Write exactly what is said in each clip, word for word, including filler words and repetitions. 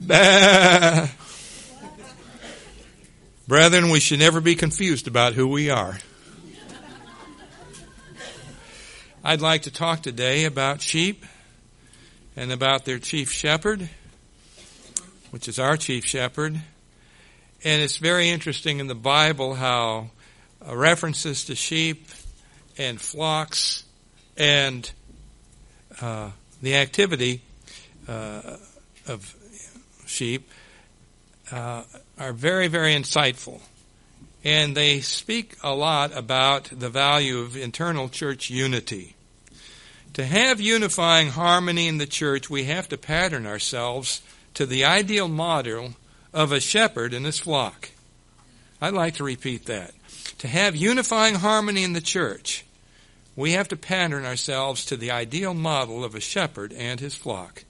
Bah. Brethren, we should never be confused about who we are. I'd like to talk today about sheep and about their chief shepherd, which is our chief shepherd. And it's very interesting in the Bible how uh, references to sheep and flocks and uh, the activity uh, of sheep uh, are very, very insightful. And they speak a lot about the value of internal church unity. To have unifying harmony in the church, we have to pattern ourselves to the ideal model of a shepherd and his flock. I'd like to repeat that. To have unifying harmony in the church, we have to pattern ourselves to the ideal model of a shepherd and his flock.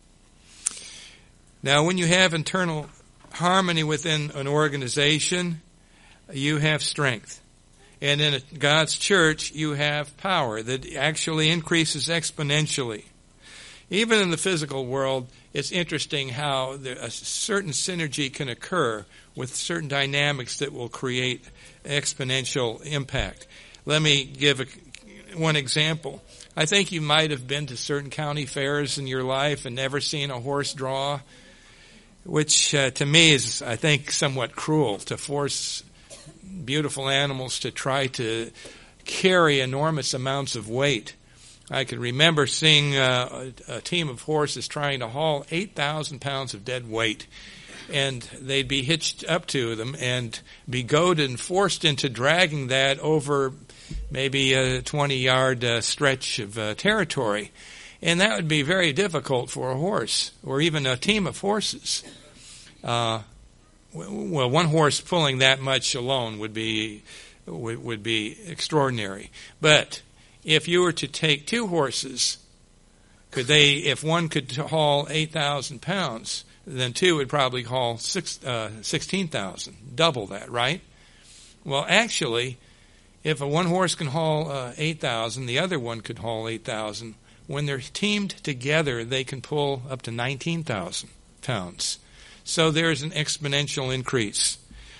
Now, when you have internal harmony within an organization, you have strength. And in God's church, you have power that actually increases exponentially. Even in the physical world, it's interesting how there, a certain synergy can occur with certain dynamics that will create exponential impact. Let me give a, one example. I think you might have been to certain county fairs in your life and never seen a horse draw, which uh, to me is, I think, somewhat cruel to force beautiful animals to try to carry enormous amounts of weight. I can remember seeing uh, a, a team of horses trying to haul eight thousand pounds of dead weight, and they'd be hitched up to them and be goaded and forced into dragging that over maybe a twenty-yard uh, stretch of uh, territory. And that would be very difficult for a horse, or even a team of horses. Uh, well, one horse pulling that much alone would be would, would be extraordinary. But if you were to take two horses, could they? If one could haul eight thousand pounds, then two would probably haul six, uh, sixteen thousand, double that, right? Well, actually, if a one horse can haul uh, eight thousand, the other one could haul eight thousand. When they're teamed together, they can pull up to nineteen thousand pounds. So there's an exponential increase.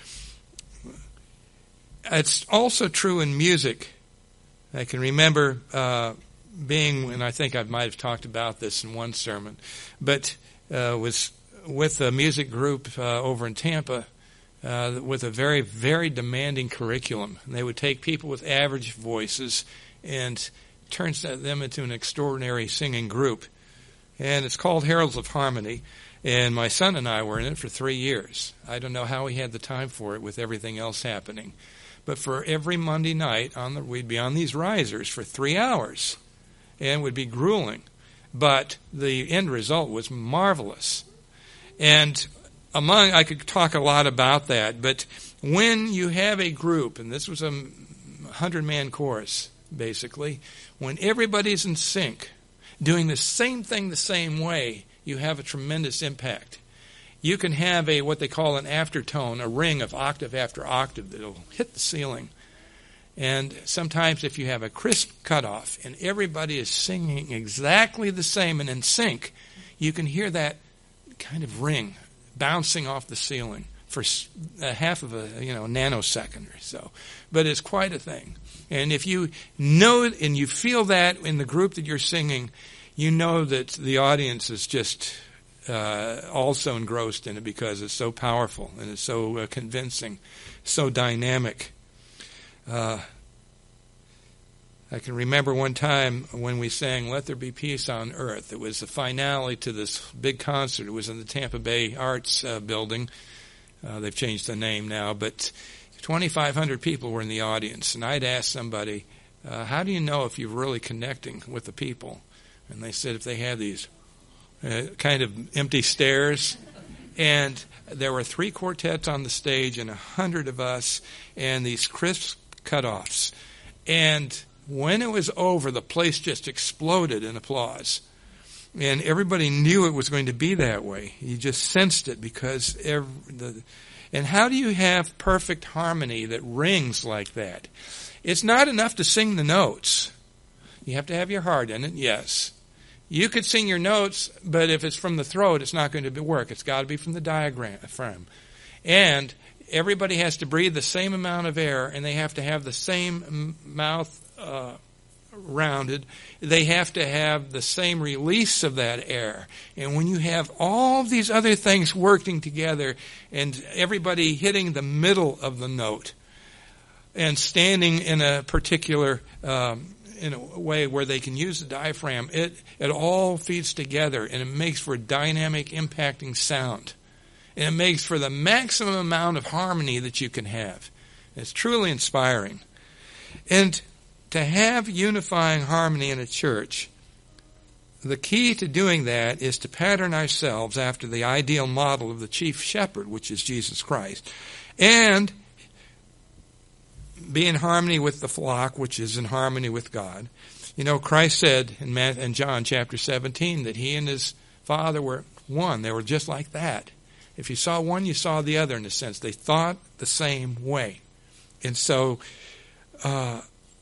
It's also true in music. I can remember uh, being, and I think I might have talked about this in one sermon, but uh, was with a music group uh, over in Tampa uh, with a very, very demanding curriculum. And they would take people with average voices and turn them into an extraordinary singing group. And it's called Heralds of Harmony. And my son and I were in it for three years. I don't know how he had the time for it with everything else happening. But for every Monday night, on the, we'd be on these risers for three hours. And it would be grueling. But the end result was marvelous. And among, I could talk a lot about that, but when you have a group, and this was a hundred-man chorus, basically, when everybody's in sync, doing the same thing the same way, you have a tremendous impact. You can have a what they call an aftertone, a ring of octave after octave that will hit the ceiling. And sometimes if you have a crisp cutoff and everybody is singing exactly the same and in sync, you can hear that kind of ring bouncing off the ceiling for a half of a you know nanosecond or so. But it's quite a thing. And if you know it and you feel that in the group that you're singing, you know that the audience is just uh, also engrossed in it because it's so powerful and it's so uh, convincing, so dynamic. Uh, I can remember one time when we sang "Let There Be Peace on Earth." It was the finale to this big concert. It was in the Tampa Bay Arts uh, building. Uh, they've changed the name now, but twenty-five hundred people were in the audience. And I'd asked somebody, uh, how do you know if you're really connecting with the people? And they said if they had these uh, kind of empty stares. And there were three quartets on the stage and a hundred of us and these crisp cutoffs. And when it was over, the place just exploded in applause. And everybody knew it was going to be that way. You just sensed it because every, the, and how do you have perfect harmony that rings like that? It's not enough to sing the notes. You have to have your heart in it, yes. You could sing your notes, but if it's from the throat, it's not going to work. It's got to be from the diaphragm. And everybody has to breathe the same amount of air, and they have to have the same mouth uh, rounded. They have to have the same release of that air. And when you have all of these other things working together, and everybody hitting the middle of the note, and standing in a particular um, in a way where they can use the diaphragm, it it all feeds together, and it makes for a dynamic, impacting sound. And it makes for the maximum amount of harmony that you can have. It's truly inspiring. And to have unifying harmony in a church, the key to doing that is to pattern ourselves after the ideal model of the chief shepherd, which is Jesus Christ, and be in harmony with the flock, which is in harmony with God. You know, Christ said in, in John chapter seventeen that he and his Father were one. They were just like that. If you saw one, you saw the other in a sense. They thought the same way. And so uh,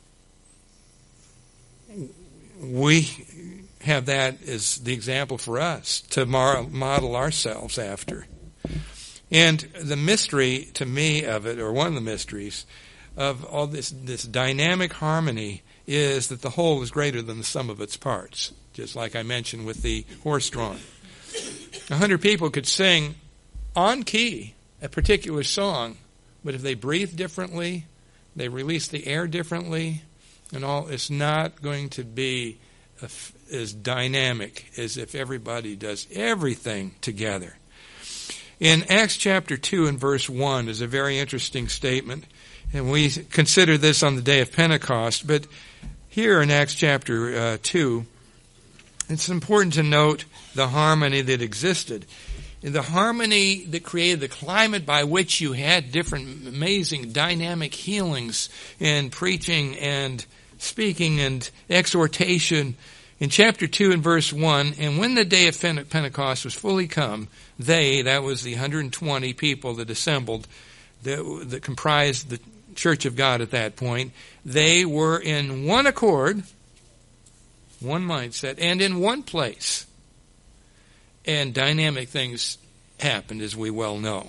we have that as the example for us to model ourselves after. And the mystery to me of it, or one of the mysteries of all this, this dynamic harmony, is that the whole is greater than the sum of its parts, just like I mentioned with the horse drawn. A hundred people could sing on key a particular song, but if they breathe differently, they release the air differently, and all, it's not going to be a, as dynamic as if everybody does everything together. In Acts chapter two and verse one is a very interesting statement, and we consider this on the day of Pentecost, but here in Acts chapter uh, two, it's important to note the harmony that existed. The harmony that created the climate by which you had different amazing dynamic healings and preaching and speaking and exhortation. In chapter two and verse one, and when the day of Pentecost was fully come, they, that was the one hundred twenty people that assembled, that, that comprised the Church of God at that point, they were in one accord, one mindset, and in one place. And dynamic things happened, as we well know.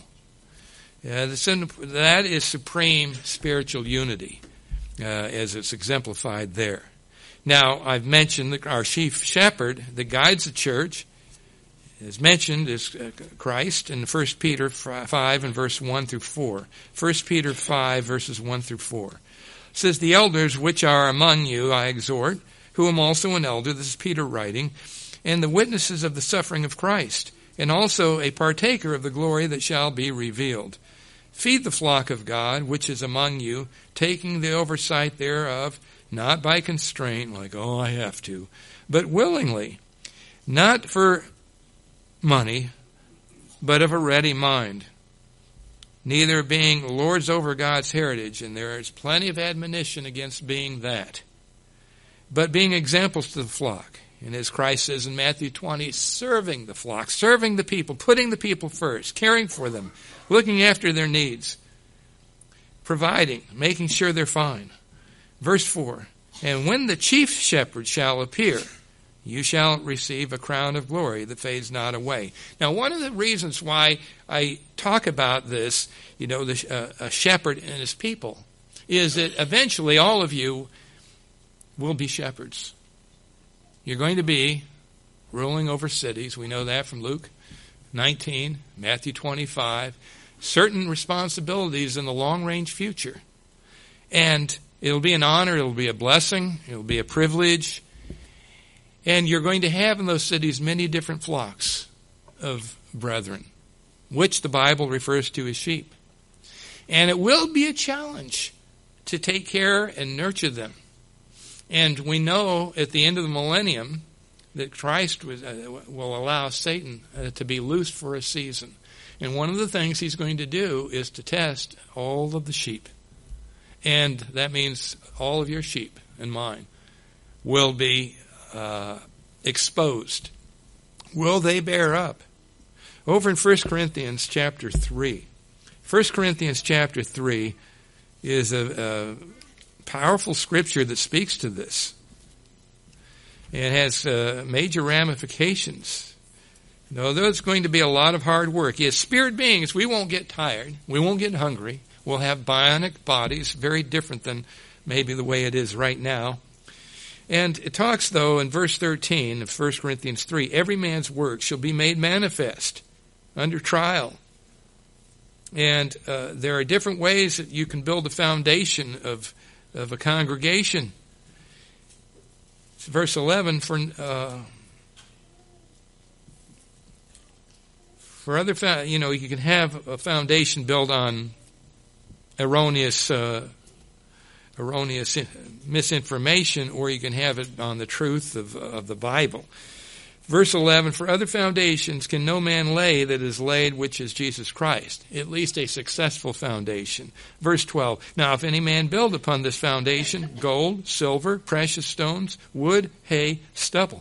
Uh, that is supreme spiritual unity, uh, as it's exemplified there. Now, I've mentioned that our chief shepherd that guides the church is mentioned as Christ in First Peter five and verse one through four. First Peter five, verses one through four. It says, "The elders which are among you I exhort, who am also an elder," this is Peter writing, "and the witnesses of the suffering of Christ, and also a partaker of the glory that shall be revealed. Feed the flock of God, which is among you, taking the oversight thereof, not by constraint," like, oh, I have to, "but willingly, not for money, but of a ready mind, neither being lords over God's heritage," and there is plenty of admonition against being that, "but being examples to the flock." And as Christ says in Matthew twenty, serving the flock, serving the people, putting the people first, caring for them, looking after their needs, providing, making sure they're fine. Verse four, "And when the chief shepherd shall appear, you shall receive a crown of glory that fades not away." Now, one of the reasons why I talk about this, you know, the, uh, a shepherd and his people, is that eventually all of you will be shepherds. You're going to be ruling over cities. We know that from Luke nineteen, Matthew twenty-five. Certain responsibilities in the long-range future. And it'll be an honor, it'll be a blessing, it'll be a privilege. And you're going to have in those cities many different flocks of brethren, which the Bible refers to as sheep. And it will be a challenge to take care and nurture them. And we know at the end of the millennium that Christ was, uh, will allow Satan uh, to be loosed for a season. And one of the things he's going to do is to test all of the sheep. And that means all of your sheep and mine will be uh, exposed. Will they bear up? Over in First Corinthians chapter three. First Corinthians chapter three is a, a powerful scripture that speaks to this. and has uh, major ramifications. You know, there's going to be a lot of hard work. As spirit beings, we won't get tired. We won't get hungry. We'll have bionic bodies, very different than maybe the way it is right now. And it talks, though, in verse thirteen of First Corinthians three, every man's work shall be made manifest under trial. And uh, there are different ways that you can build a foundation of, of a congregation. It's verse eleven, for uh, for other, you know, you can have a foundation built on erroneous uh, erroneous misinformation, or you can have it on the truth of, of the Bible. Verse eleven, for other foundations can no man lay that is laid, which is Jesus Christ. At least a successful foundation. Verse twelve, now if any man build upon this foundation gold, silver, precious stones, wood, hay, stubble,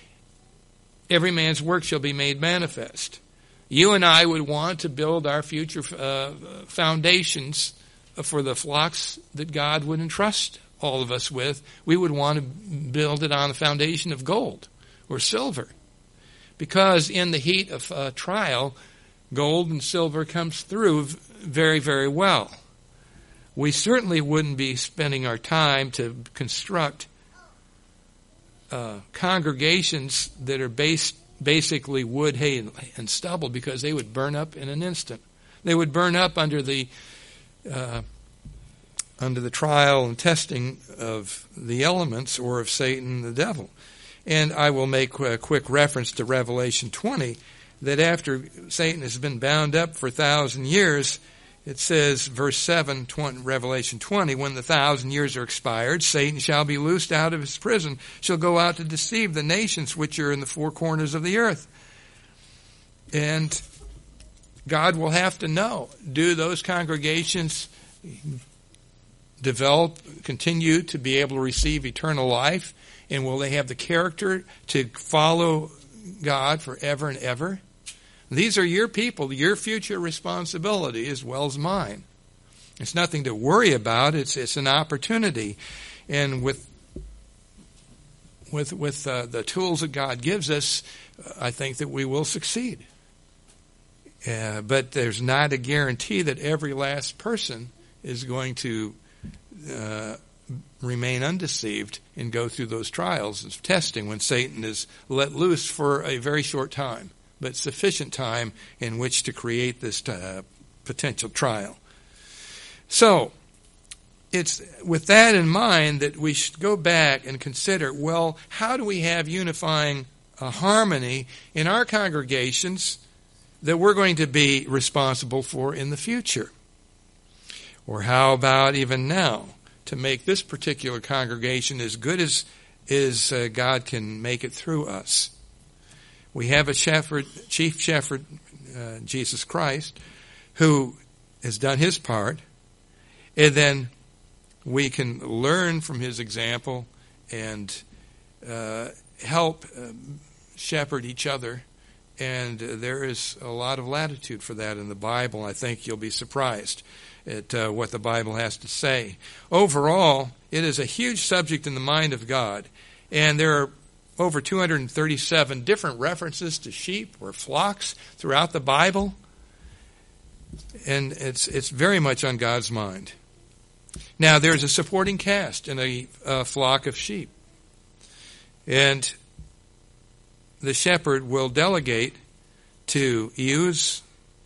every man's work shall be made manifest. You and I would want to build our future uh, foundations for the flocks that God would entrust all of us with. We would want to build it on the foundation of gold or silver, because in the heat of uh, trial, gold and silver comes through very, very well. We certainly wouldn't be spending our time to construct uh, congregations that are based basically wood, hay, and, and stubble, because they would burn up in an instant. They would burn up under the uh, under the trial and testing of the elements, or of Satan, the devil. And I will make a quick reference to Revelation twenty, that after Satan has been bound up for a thousand years, it says, verse seven, twenty, Revelation twenty, when the thousand years are expired, Satan shall be loosed out of his prison, shall go out to deceive the nations which are in the four corners of the earth. And God will have to know, do those congregations develop, continue to be able to receive eternal life? And will they have the character to follow God forever and ever? These are your people, your future responsibility as well as mine. It's nothing to worry about. It's it's an opportunity, and with with with uh, the tools that God gives us, I think that we will succeed. Uh, but there's not a guarantee that every last person is going to Uh, remain undeceived and go through those trials of testing when Satan is let loose for a very short time, but sufficient time in which to create this uh, potential trial. So, it's with that in mind that we should go back and consider, well, how do we have unifying uh, harmony in our congregations that we're going to be responsible for in the future? Or how about even now, to make this particular congregation as good as, as uh, God can make it through us? We have a shepherd, chief shepherd, uh, Jesus Christ, who has done his part, and then we can learn from his example and uh, help uh, shepherd each other. And uh, there is a lot of latitude for that in the Bible. I think you'll be surprised at uh, what the Bible has to say. Overall, it is a huge subject in the mind of God, and there are over two hundred thirty-seven different references to sheep or flocks throughout the Bible, and it's it's very much on God's mind. Now, there's a supporting cast in a, a flock of sheep, and the shepherd will delegate to ewes,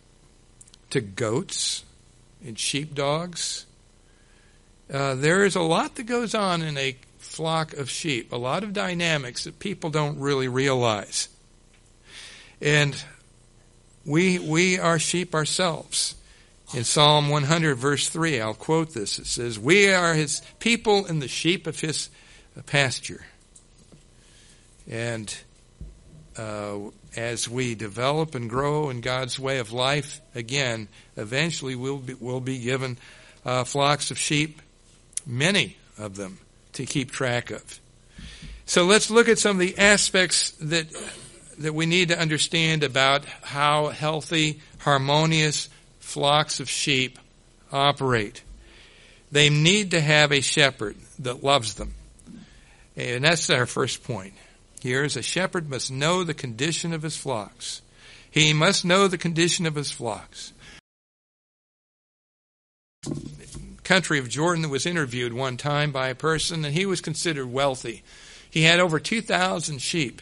to goats, and sheepdogs. Uh, there is a lot that goes on in a flock of sheep, a lot of dynamics that people don't really realize. And we we are sheep ourselves. In Psalm one hundred, verse three, I'll quote this. It says, we are his people and the sheep of his pasture. And Uh, as we develop and grow in God's way of life, again, eventually we'll be, we'll be given uh, flocks of sheep, many of them, to keep track of. So let's look at some of the aspects that that we need to understand about how healthy, harmonious flocks of sheep operate. They need to have a shepherd that loves them. And that's our first point. here is a shepherd must know the condition of his flocks. He must know the condition of his flocks. Country of Jordan was interviewed one time by a person, and he was considered wealthy. He had over two thousand sheep.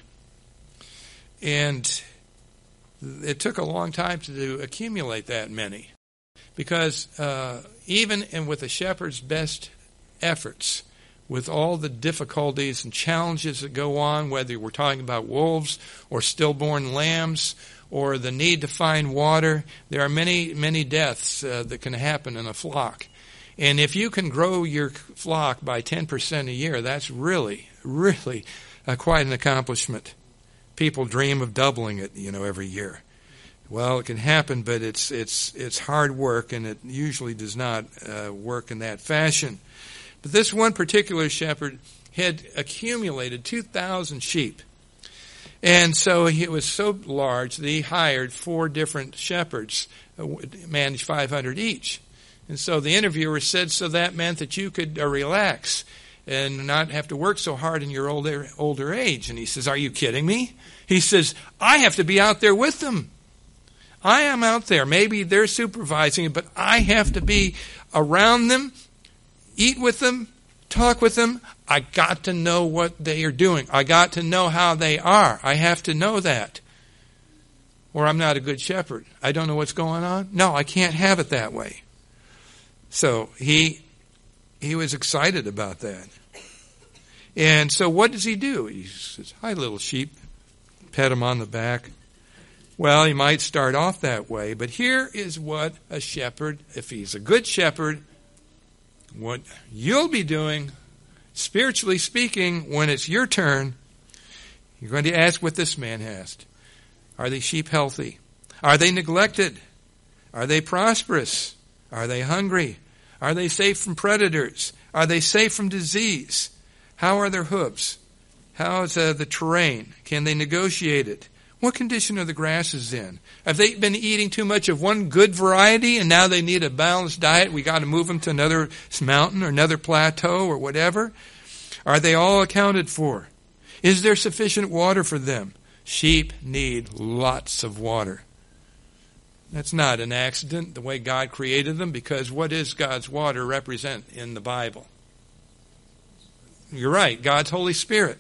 And it took a long time to accumulate that many. Because uh, even and with a shepherd's best efforts, with all the difficulties and challenges that go on, whether we're talking about wolves or stillborn lambs or the need to find water, there are many, many deaths uh, that can happen in a flock. And if you can grow your flock by ten percent a year, that's really, really uh, quite an accomplishment. People dream of doubling it, you know, every year. Well, it can happen, but it's it's it's hard work, and it usually does not uh, work in that fashion. But this one particular shepherd had accumulated two thousand sheep. And so it was so large that he hired four different shepherds, uh, managed five hundred each. And so the interviewer said, so that meant that you could uh, relax and not have to work so hard in your older, older age. And he says, are you kidding me? He says, I have to be out there with them. I am out there. Maybe they're supervising it, but I have to be around them, eat with them, talk with them. I got to know what they are doing. I got to know how they are. I have to know that. Or I'm not a good shepherd. I don't know what's going on. No, I can't have it that way. So he he was excited about that. And so what does he do? He says, hi, little sheep. Pet him on the back. Well, he might start off that way, but here is what a shepherd, if he's a good shepherd, what you'll be doing, spiritually speaking, when it's your turn, you're going to ask what this man asked. Are the sheep healthy? Are they neglected? Are they prosperous? Are they hungry? Are they safe from predators? Are they safe from disease? How are their hooves? How is uh, the terrain? Can they negotiate it? What condition are the grasses in? Have they been eating too much of one good variety and now they need a balanced diet? We got to move them to another mountain or another plateau or whatever. Are they all accounted for? Is there sufficient water for them? Sheep need lots of water. That's not an accident, the way God created them, because what does God's water represent in the Bible? You're right, God's Holy Spirit.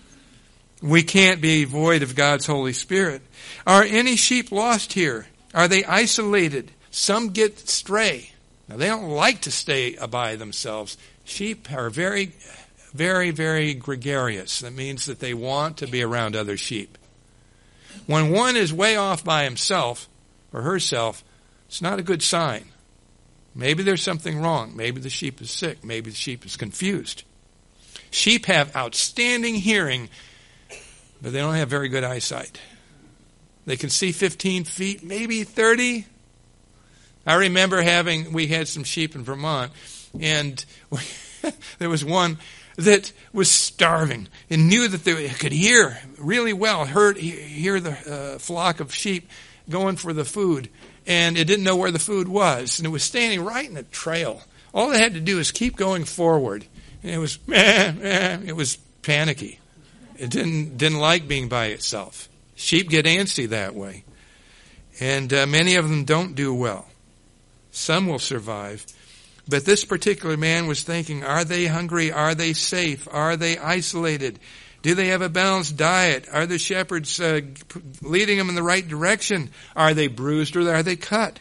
We can't be void of God's Holy Spirit. Are any sheep lost here? Are they isolated? Some get stray. Now, they don't like to stay by themselves. Sheep are very, very, very gregarious. That means that they want to be around other sheep. When one is way off by himself or herself, it's not a good sign. Maybe there's something wrong. Maybe the sheep is sick. Maybe the sheep is confused. Sheep have outstanding hearing, but they don't have very good eyesight. They can see fifteen feet, maybe thirty. I remember having, we had some sheep in Vermont, and we, there was one that was starving and knew that they could hear really well, heard hear the uh, flock of sheep going for the food, and it didn't know where the food was, and it was standing right in the trail. All it had to do is keep going forward, and it was eh, eh, it was panicky. It didn't didn't like being by itself. Sheep get antsy that way, and uh, many of them don't do well. Some will survive. But this particular man was thinking, are they hungry? Are they safe? Are they isolated? Do they have a balanced diet? Are the shepherds uh, leading them in the right direction? Are they bruised or are they cut?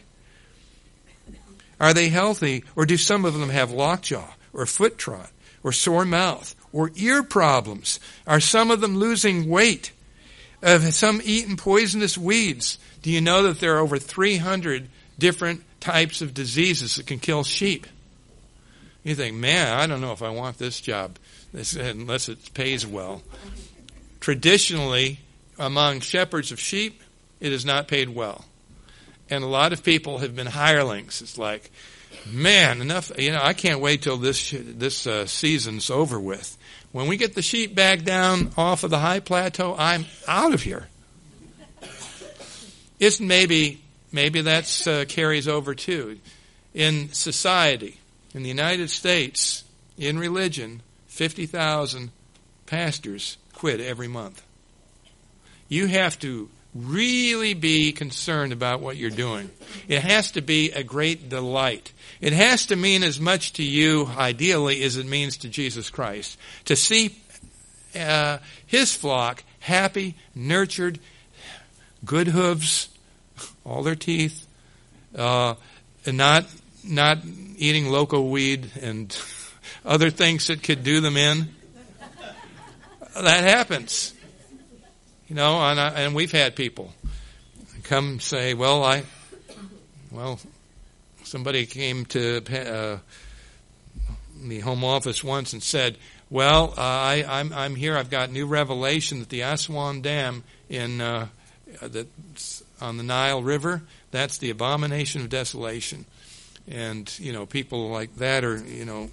Are they healthy, or do some of them have lockjaw or foot trot or sore mouth or ear problems? Are some of them losing weight? Have some eaten poisonous weeds? Do you know that there are over three hundred different types of diseases that can kill sheep? You think, man, I don't know if I want this job this, unless it pays well. Traditionally, among shepherds of sheep, it is not paid well. And a lot of people have been hirelings. It's like, man, enough, you know, I can't wait till this this uh, season's over with. When we get the sheep back down off of the high plateau, I'm out of here. It's maybe, maybe that uh, carries over too. In society, in the United States, in religion, fifty thousand pastors quit every month. You have to really be concerned about what you're doing. It has to be a great delight. It has to mean as much to you, ideally, as it means to Jesus Christ. To see uh, his flock happy, nurtured, good hooves, all their teeth, uh, and not not eating loco weed and other things that could do them in. That happens. You know, and, I, and we've had people come say, well, I, well, somebody came to uh, the home office once and said, well, uh, I, I'm, I'm here, I've got new revelation that the Aswan Dam in uh, that's on the Nile River, that's the abomination of desolation. And, you know, people like that are, you know,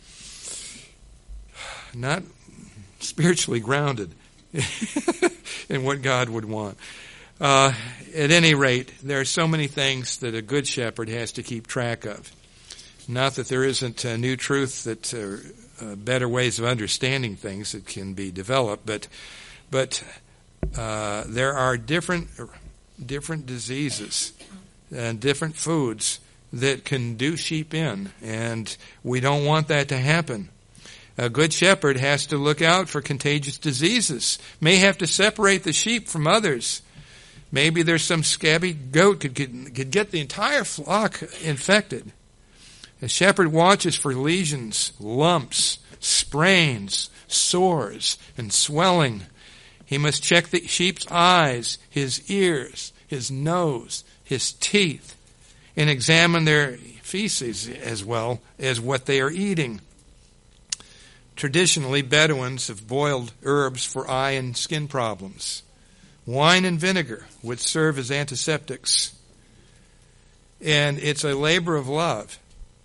not spiritually grounded in what God would want. Uh, at any rate, there are so many things that a good shepherd has to keep track of. Not that there isn't a new truth, that uh, uh, better ways of understanding things that can be developed, but but uh, there are different different diseases and different foods that can do sheep in, and we don't want that to happen. A good shepherd has to look out for contagious diseases, may have to separate the sheep from others. Maybe there's some scabby goat could get, could get the entire flock infected. A shepherd watches for lesions, lumps, sprains, sores, and swelling. He must check the sheep's eyes, his ears, his nose, his teeth, and examine their feces as well as what they are eating. Traditionally, Bedouins have boiled herbs for eye and skin problems. Wine and vinegar would serve as antiseptics. And it's a labor of love.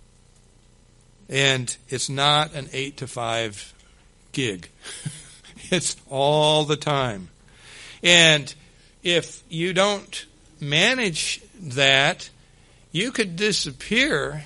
And it's not an eight to five gig. It's all the time. And if you don't manage that, you could disappear,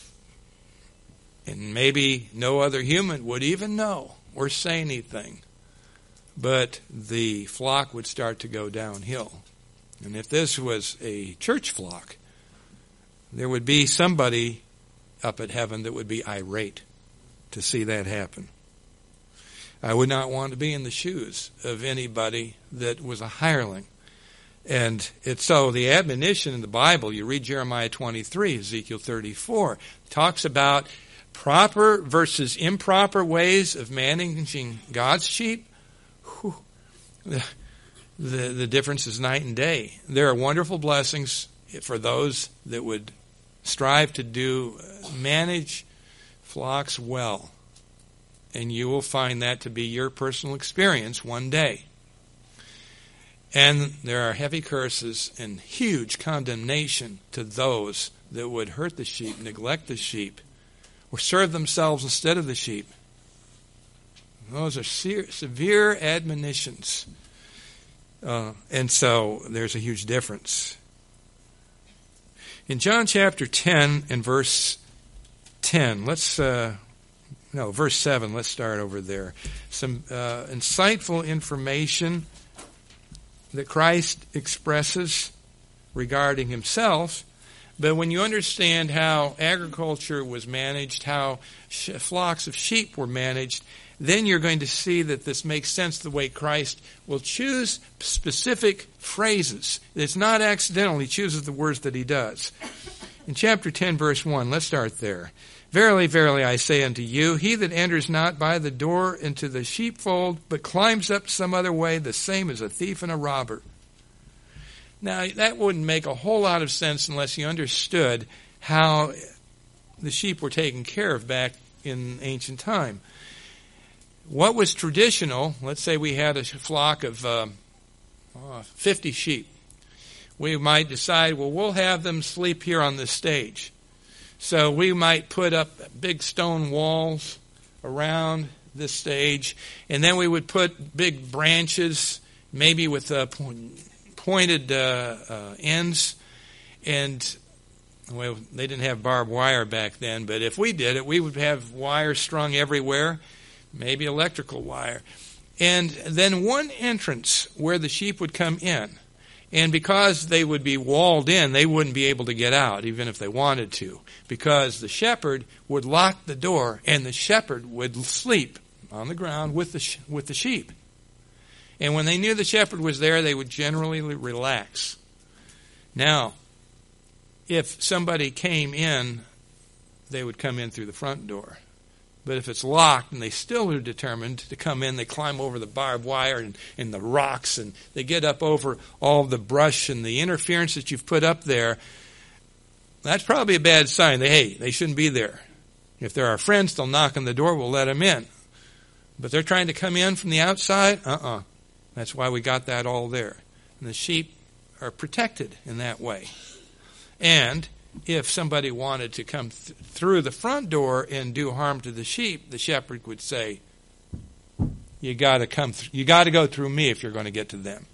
and maybe no other human would even know or say anything. But the flock would start to go downhill. And if this was a church flock, there would be somebody up at heaven that would be irate to see that happen. I would not want to be in the shoes of anybody that was a hireling. And it's so the admonition in the Bible, you read Jeremiah twenty-three, Ezekiel thirty-four, talks about proper versus improper ways of managing God's sheep. Whew. The, the, the difference is night and day. There are wonderful blessings for those that would strive to do, manage flocks well. And you will find that to be your personal experience one day. And there are heavy curses and huge condemnation to those that would hurt the sheep, neglect the sheep, or serve themselves instead of the sheep. Those are se- severe admonitions. Uh, and so there's a huge difference. In John chapter ten and verse ten, let's, uh, no, verse seven, let's start over there. Some uh, insightful information that Christ expresses regarding himself. But when you understand how agriculture was managed, how sh- flocks of sheep were managed, then you're going to see that this makes sense the way Christ will choose specific phrases. It's not accidental. He chooses the words that he does. In chapter ten, verse one, let's start there. Verily, verily, I say unto you, he that enters not by the door into the sheepfold, but climbs up some other way, the same is a thief and a robber. Now, that wouldn't make a whole lot of sense unless you understood how the sheep were taken care of back in ancient time. What was traditional, let's say we had a flock of uh, oh, fifty sheep. We might decide, well, we'll have them sleep here on this stage. So we might put up big stone walls around this stage, and then we would put big branches, maybe with uh, pointed uh, uh, ends, and well, they didn't have barbed wire back then, but if we did it, we would have wire strung everywhere, maybe electrical wire. and then one entrance where the sheep would come in. And because they would be walled in, they wouldn't be able to get out, even if they wanted to, because the shepherd would lock the door, and the shepherd would sleep on the ground with the sh- with the sheep. And when they knew the shepherd was there, they would generally relax. Now, if somebody came in, they would come in through the front door. But if it's locked and they still are determined to come in, they climb over the barbed wire and, and the rocks, and they get up over all the brush and the interference that you've put up there. That's probably a bad sign. They, hey, they shouldn't be there. If they're our friends, they'll knock on the door, we'll let them in. But they're trying to come in from the outside? Uh-uh. That's why we got that all there. And the sheep are protected in that way. And if somebody wanted to come th- through the front door and do harm to the sheep, the shepherd would say, "You got to come. Th- you got to go through me if you're going to get to them."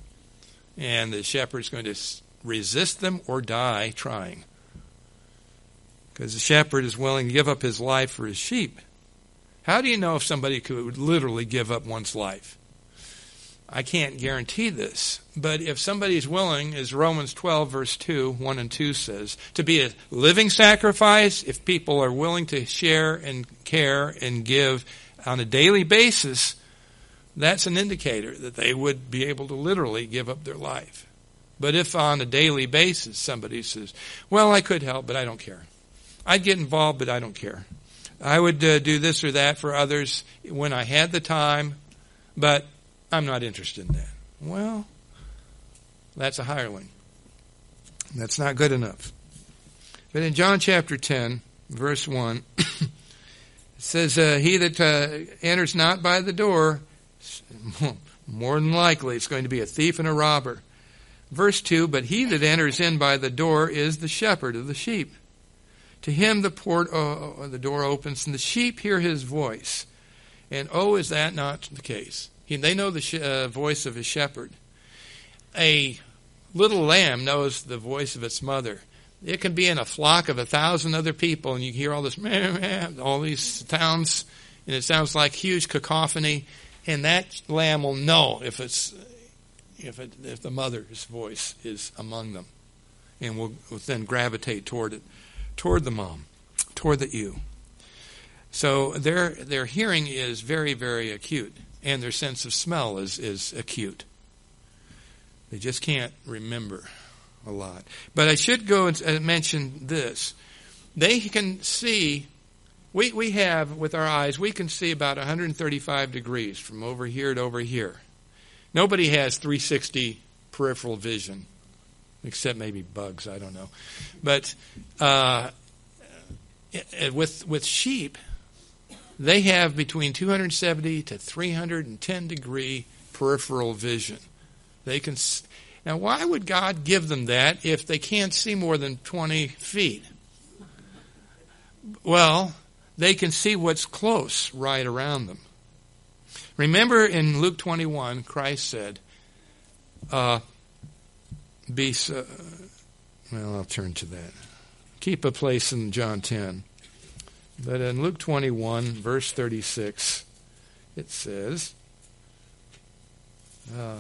And the shepherd's going to s- resist them or die trying, because the shepherd is willing to give up his life for his sheep. How do you know if somebody could literally give up one's life? I can't guarantee this, but if somebody is willing, as Romans twelve, verse two, one and two says, to be a living sacrifice, if people are willing to share and care and give on a daily basis, that's an indicator that they would be able to literally give up their life. But if on a daily basis somebody says, well, I could help, but I don't care. I'd get involved, but I don't care. I would uh, do this or that for others when I had the time, but I'm not interested in that. Well, that's a hireling. That's not good enough. But in John chapter ten, verse one, it says, uh, he that uh, enters not by the door, more than likely it's going to be a thief and a robber. Verse two, but he that enters in by the door is the shepherd of the sheep. To him the, port, uh, the door opens, and the sheep hear his voice. And oh, is that not the case? He, they know the sh- uh, voice of his shepherd. A little lamb knows the voice of its mother. It can be in a flock of a thousand other people, and you hear all this, meh, meh, all these sounds, and it sounds like huge cacophony. And that lamb will know if it's if it, if the mother's voice is among them, and will, will then gravitate toward it, toward the mom, toward the ewe. So their their hearing is very, very acute, and their sense of smell is is acute. They just can't remember a lot. But I should go and mention this. They can see, we, we have, with our eyes, we can see about one hundred thirty-five degrees from over here to over here. Nobody has three sixty peripheral vision, except maybe bugs, I don't know. But uh, with with sheep, they have between two hundred seventy to three hundred ten degree peripheral vision. They can. Now, why would God give them that if they can't see more than twenty feet? Well, they can see what's close right around them. Remember in Luke twenty-one, Christ said, uh, be so, well, I'll turn to that. Keep a place in John ten. But in Luke twenty-one, verse thirty-six, it says, uh,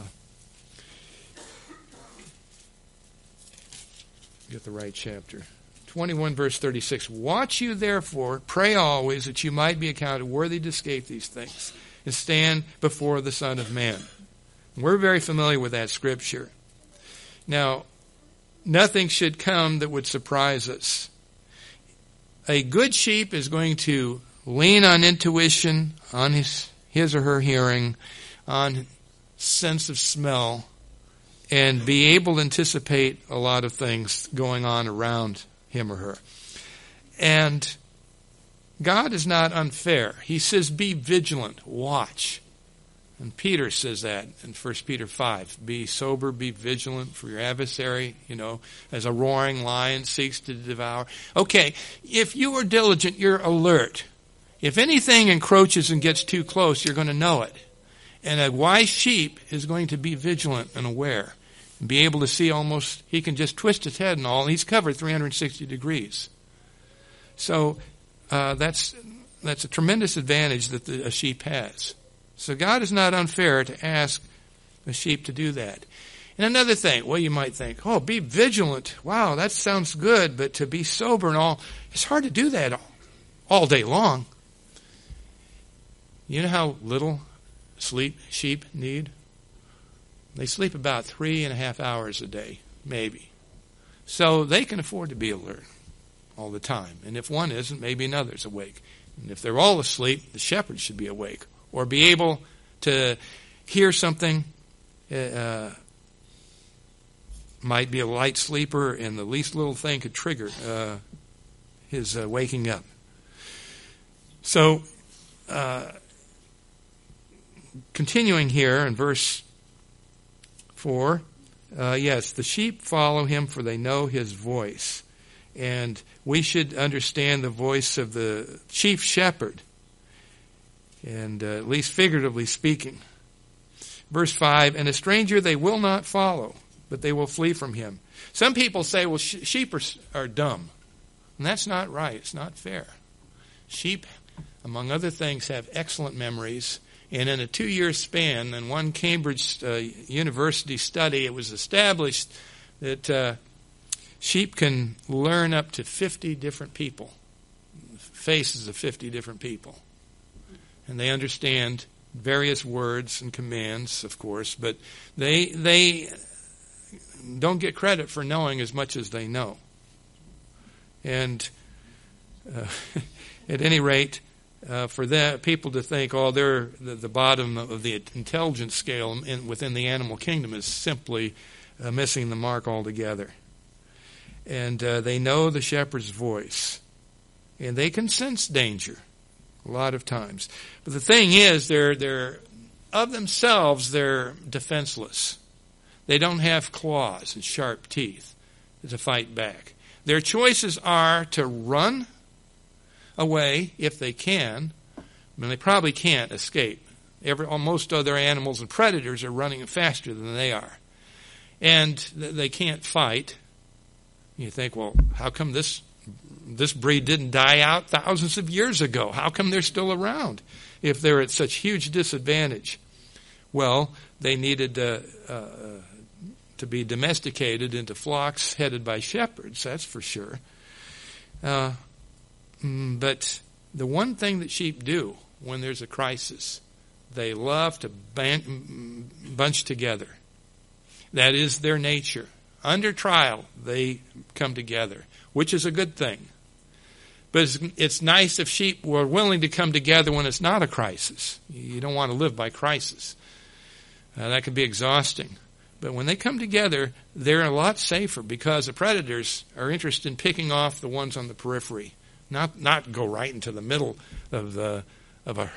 get the right chapter. twenty-one, verse thirty-six. Watch you therefore, pray always, that you might be accounted worthy to escape these things and stand before the Son of Man. We're very familiar with that scripture. Now, nothing should come that would surprise us. A good sheep is going to lean on intuition, on his, his or her hearing, on sense of smell, and be able to anticipate a lot of things going on around him or her. And God is not unfair. He says, be vigilant, watch. And Peter says that in First Peter five. Be sober, be vigilant, for your adversary, you know, as a roaring lion seeks to devour. Okay, if you are diligent, you're alert. If anything encroaches and gets too close, you're going to know it. And a wise sheep is going to be vigilant and aware. And be able to see almost, he can just twist his head and all, and he's covered three hundred sixty degrees. So uh, that's that's a tremendous advantage that the, a sheep has. So God is not unfair to ask a sheep to do that. And another thing, well, you might think, oh, be vigilant. Wow, that sounds good, but to be sober and all, it's hard to do that all, all day long. You know how little sleep sheep need? They sleep about three and a half hours a day, maybe. So they can afford to be alert all the time. And if one isn't, maybe another's awake. And if they're all asleep, the shepherd should be awake or be able to hear something. Uh, might be a light sleeper, and the least little thing could trigger uh, his uh, waking up. So, uh, continuing here in verse four, uh, yes, the sheep follow him, for they know his voice. And we should understand the voice of the chief shepherd, and uh, at least figuratively speaking. Verse five, and a stranger they will not follow, but they will flee from him. Some people say, well, sh- sheep are, are dumb. And that's not right. It's not fair. Sheep, among other things, have excellent memories. And in a two-year span, in one Cambridge uh, University study, it was established that uh, sheep can learn up to fifty different people, faces of fifty different people. And they understand various words and commands, of course, but they they don't get credit for knowing as much as they know. And uh, at any rate, uh, for that people to think, oh, they're the, the bottom of the intelligence scale in, within the animal kingdom is simply uh, missing the mark altogether. And uh, they know the shepherd's voice, and they can sense danger a lot of times. But the thing is, they're they're of themselves they're defenseless. They don't have claws and sharp teeth to fight back. Their choices are to run away if they can. I mean, they probably can't escape. Every, most other animals and predators are running faster than they are. And they can't fight. You think, well, how come this this breed didn't die out thousands of years ago? How come they're still around if they're at such huge disadvantage? Well, they needed uh, uh, to be domesticated into flocks headed by shepherds, that's for sure. Uh, but the one thing that sheep do when there's a crisis, they love to ban- bunch together. That is their nature. Under trial, they come together, which is a good thing. But it's, it's nice if sheep were willing to come together when it's not a crisis. You don't want to live by crisis. Uh, that can be exhausting. But when they come together, they're a lot safer because the predators are interested in picking off the ones on the periphery, not not go right into the middle of the of a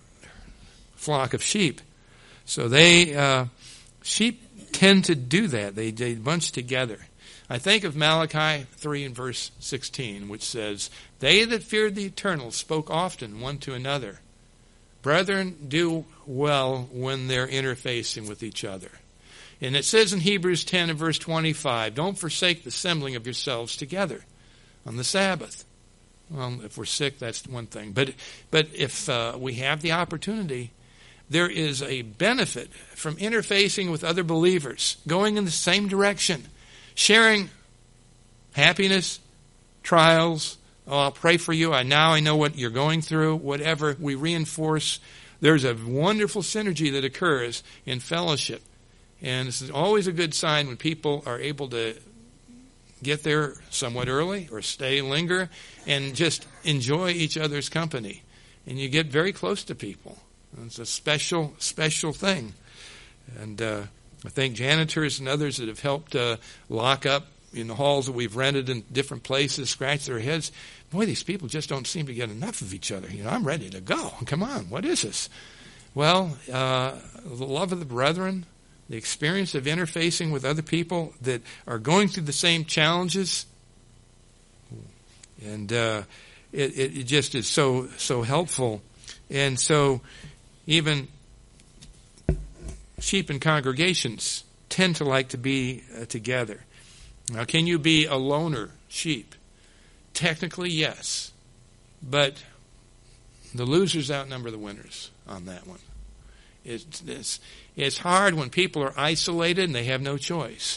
flock of sheep. So they uh, sheep tend to do that. They they bunch together. I think of Malachi three and verse sixteen, which says, "They that feared the Eternal spoke often one to another. Brethren, do well when they're interfacing with each other." And it says in Hebrews ten and verse twenty-five, "Don't forsake the assembling of yourselves together on the Sabbath." Well, if we're sick, that's one thing. But but if uh, we have the opportunity, there is a benefit from interfacing with other believers, going in the same direction, sharing happiness, trials. Oh, I'll pray for you. I now I know what you're going through. Whatever we reinforce, there's a wonderful synergy that occurs in fellowship. And this is always a good sign when people are able to get there somewhat early or stay, linger, and just enjoy each other's company. And you get very close to people. It's a special, special thing. And uh, I think janitors and others that have helped uh, lock up in the halls that we've rented in different places, scratch their heads. Boy, these people just don't seem to get enough of each other. You know, I'm ready to go. Come on, what is this? Well, uh, the love of the brethren, the experience of interfacing with other people that are going through the same challenges, and uh, it, it just is so so helpful. And so even sheep and congregations tend to like to be uh, together. Now, can you be a loner sheep? Technically, yes. But the losers outnumber the winners on that one. It's, it's, it's hard when people are isolated and they have no choice.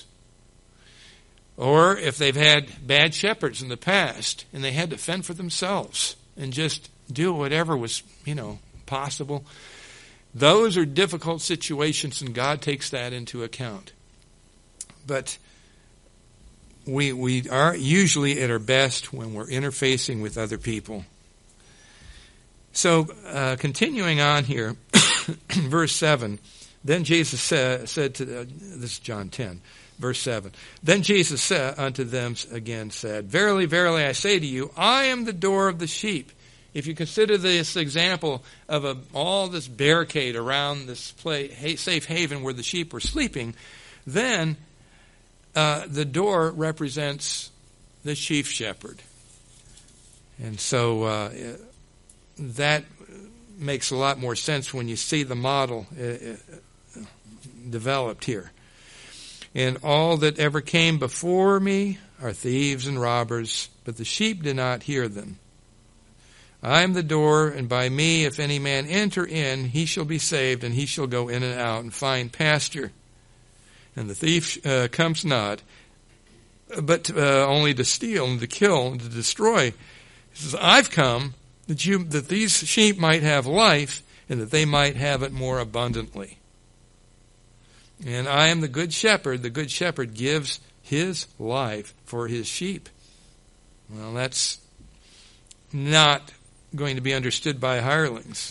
Or if they've had bad shepherds in the past and they had to fend for themselves and just do whatever was, you know, possible. Those are difficult situations, and God takes that into account. But we we are usually at our best when we're interfacing with other people. So, uh, continuing on here, verse seven, then Jesus said, said to, uh, this is John ten, verse seven, then Jesus said unto them again, said, Verily, verily, I say to you, I am the door of the sheep. If you consider this example of a, all this barricade around this play, safe haven where the sheep were sleeping, then uh, the door represents the chief shepherd. And so uh, that makes a lot more sense when you see the model uh, developed here. And all that ever came before me are thieves and robbers, but the sheep did not hear them. I am the door, and by me, if any man enter in, he shall be saved, and he shall go in and out and find pasture. And the thief uh, comes not, but uh, only to steal and to kill and to destroy. He says, I've come that you, that these sheep might have life, and that they might have it more abundantly. And I am the good shepherd. The good shepherd gives his life for his sheep. Well, that's not going to be understood by hirelings.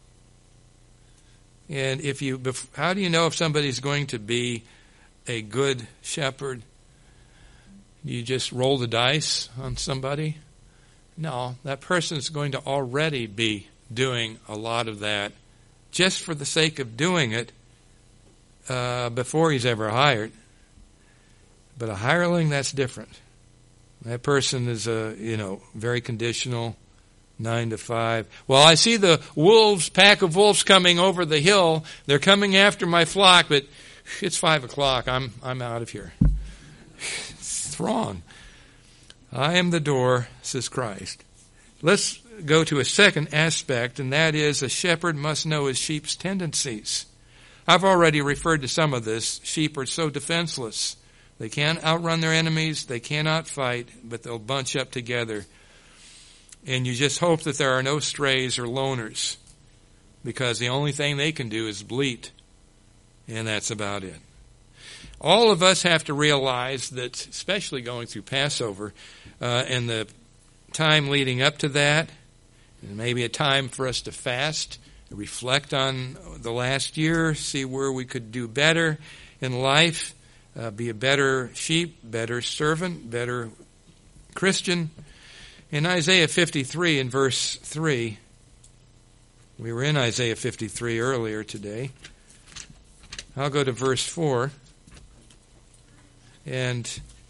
And if you, how do you know if somebody's going to be a good shepherd? You just roll the dice on somebody? No, that person is going to already be doing a lot of that just for the sake of doing it uh, before he's ever hired. But a hireling, that's different. That person is a, you know, very conditional. Nine to five. Well, I see the wolves, pack of wolves coming over the hill. They're coming after my flock, but it's five o'clock. I'm I'm out of here. It's wrong. I am the door, says Christ. Let's go to a second aspect, and that is a shepherd must know his sheep's tendencies. I've already referred to some of this. Sheep are so defenseless. They can't outrun their enemies. They cannot fight, but they'll bunch up together. And you just hope that there are no strays or loners, because the only thing they can do is bleat, and that's about it. All of us have to realize that, especially going through Passover uh, and the time leading up to that, and maybe a time for us to fast, reflect on the last year, see where we could do better in life, uh, be a better sheep, better servant, better Christian. In Isaiah fifty-three, in verse three, we were in Isaiah fifty-three earlier today. I'll go to verse four. And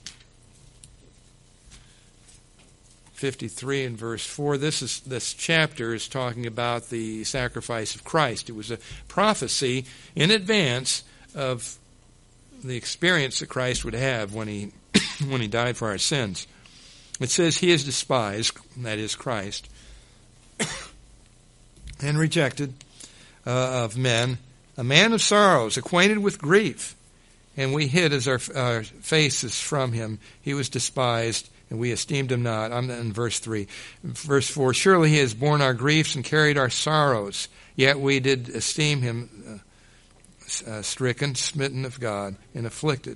fifty-three and verse four, this is this chapter is talking about the sacrifice of Christ. It was a prophecy in advance of the experience that Christ would have when he when he died for our sins. It says he is despised, that is Christ, and rejected uh, of men, a man of sorrows, acquainted with grief, and we hid as our, our faces from him. He was despised, and we esteemed him not. I'm in verse three. Verse four, surely he has borne our griefs and carried our sorrows, yet we did esteem him uh, uh, stricken, smitten of God, and afflicted.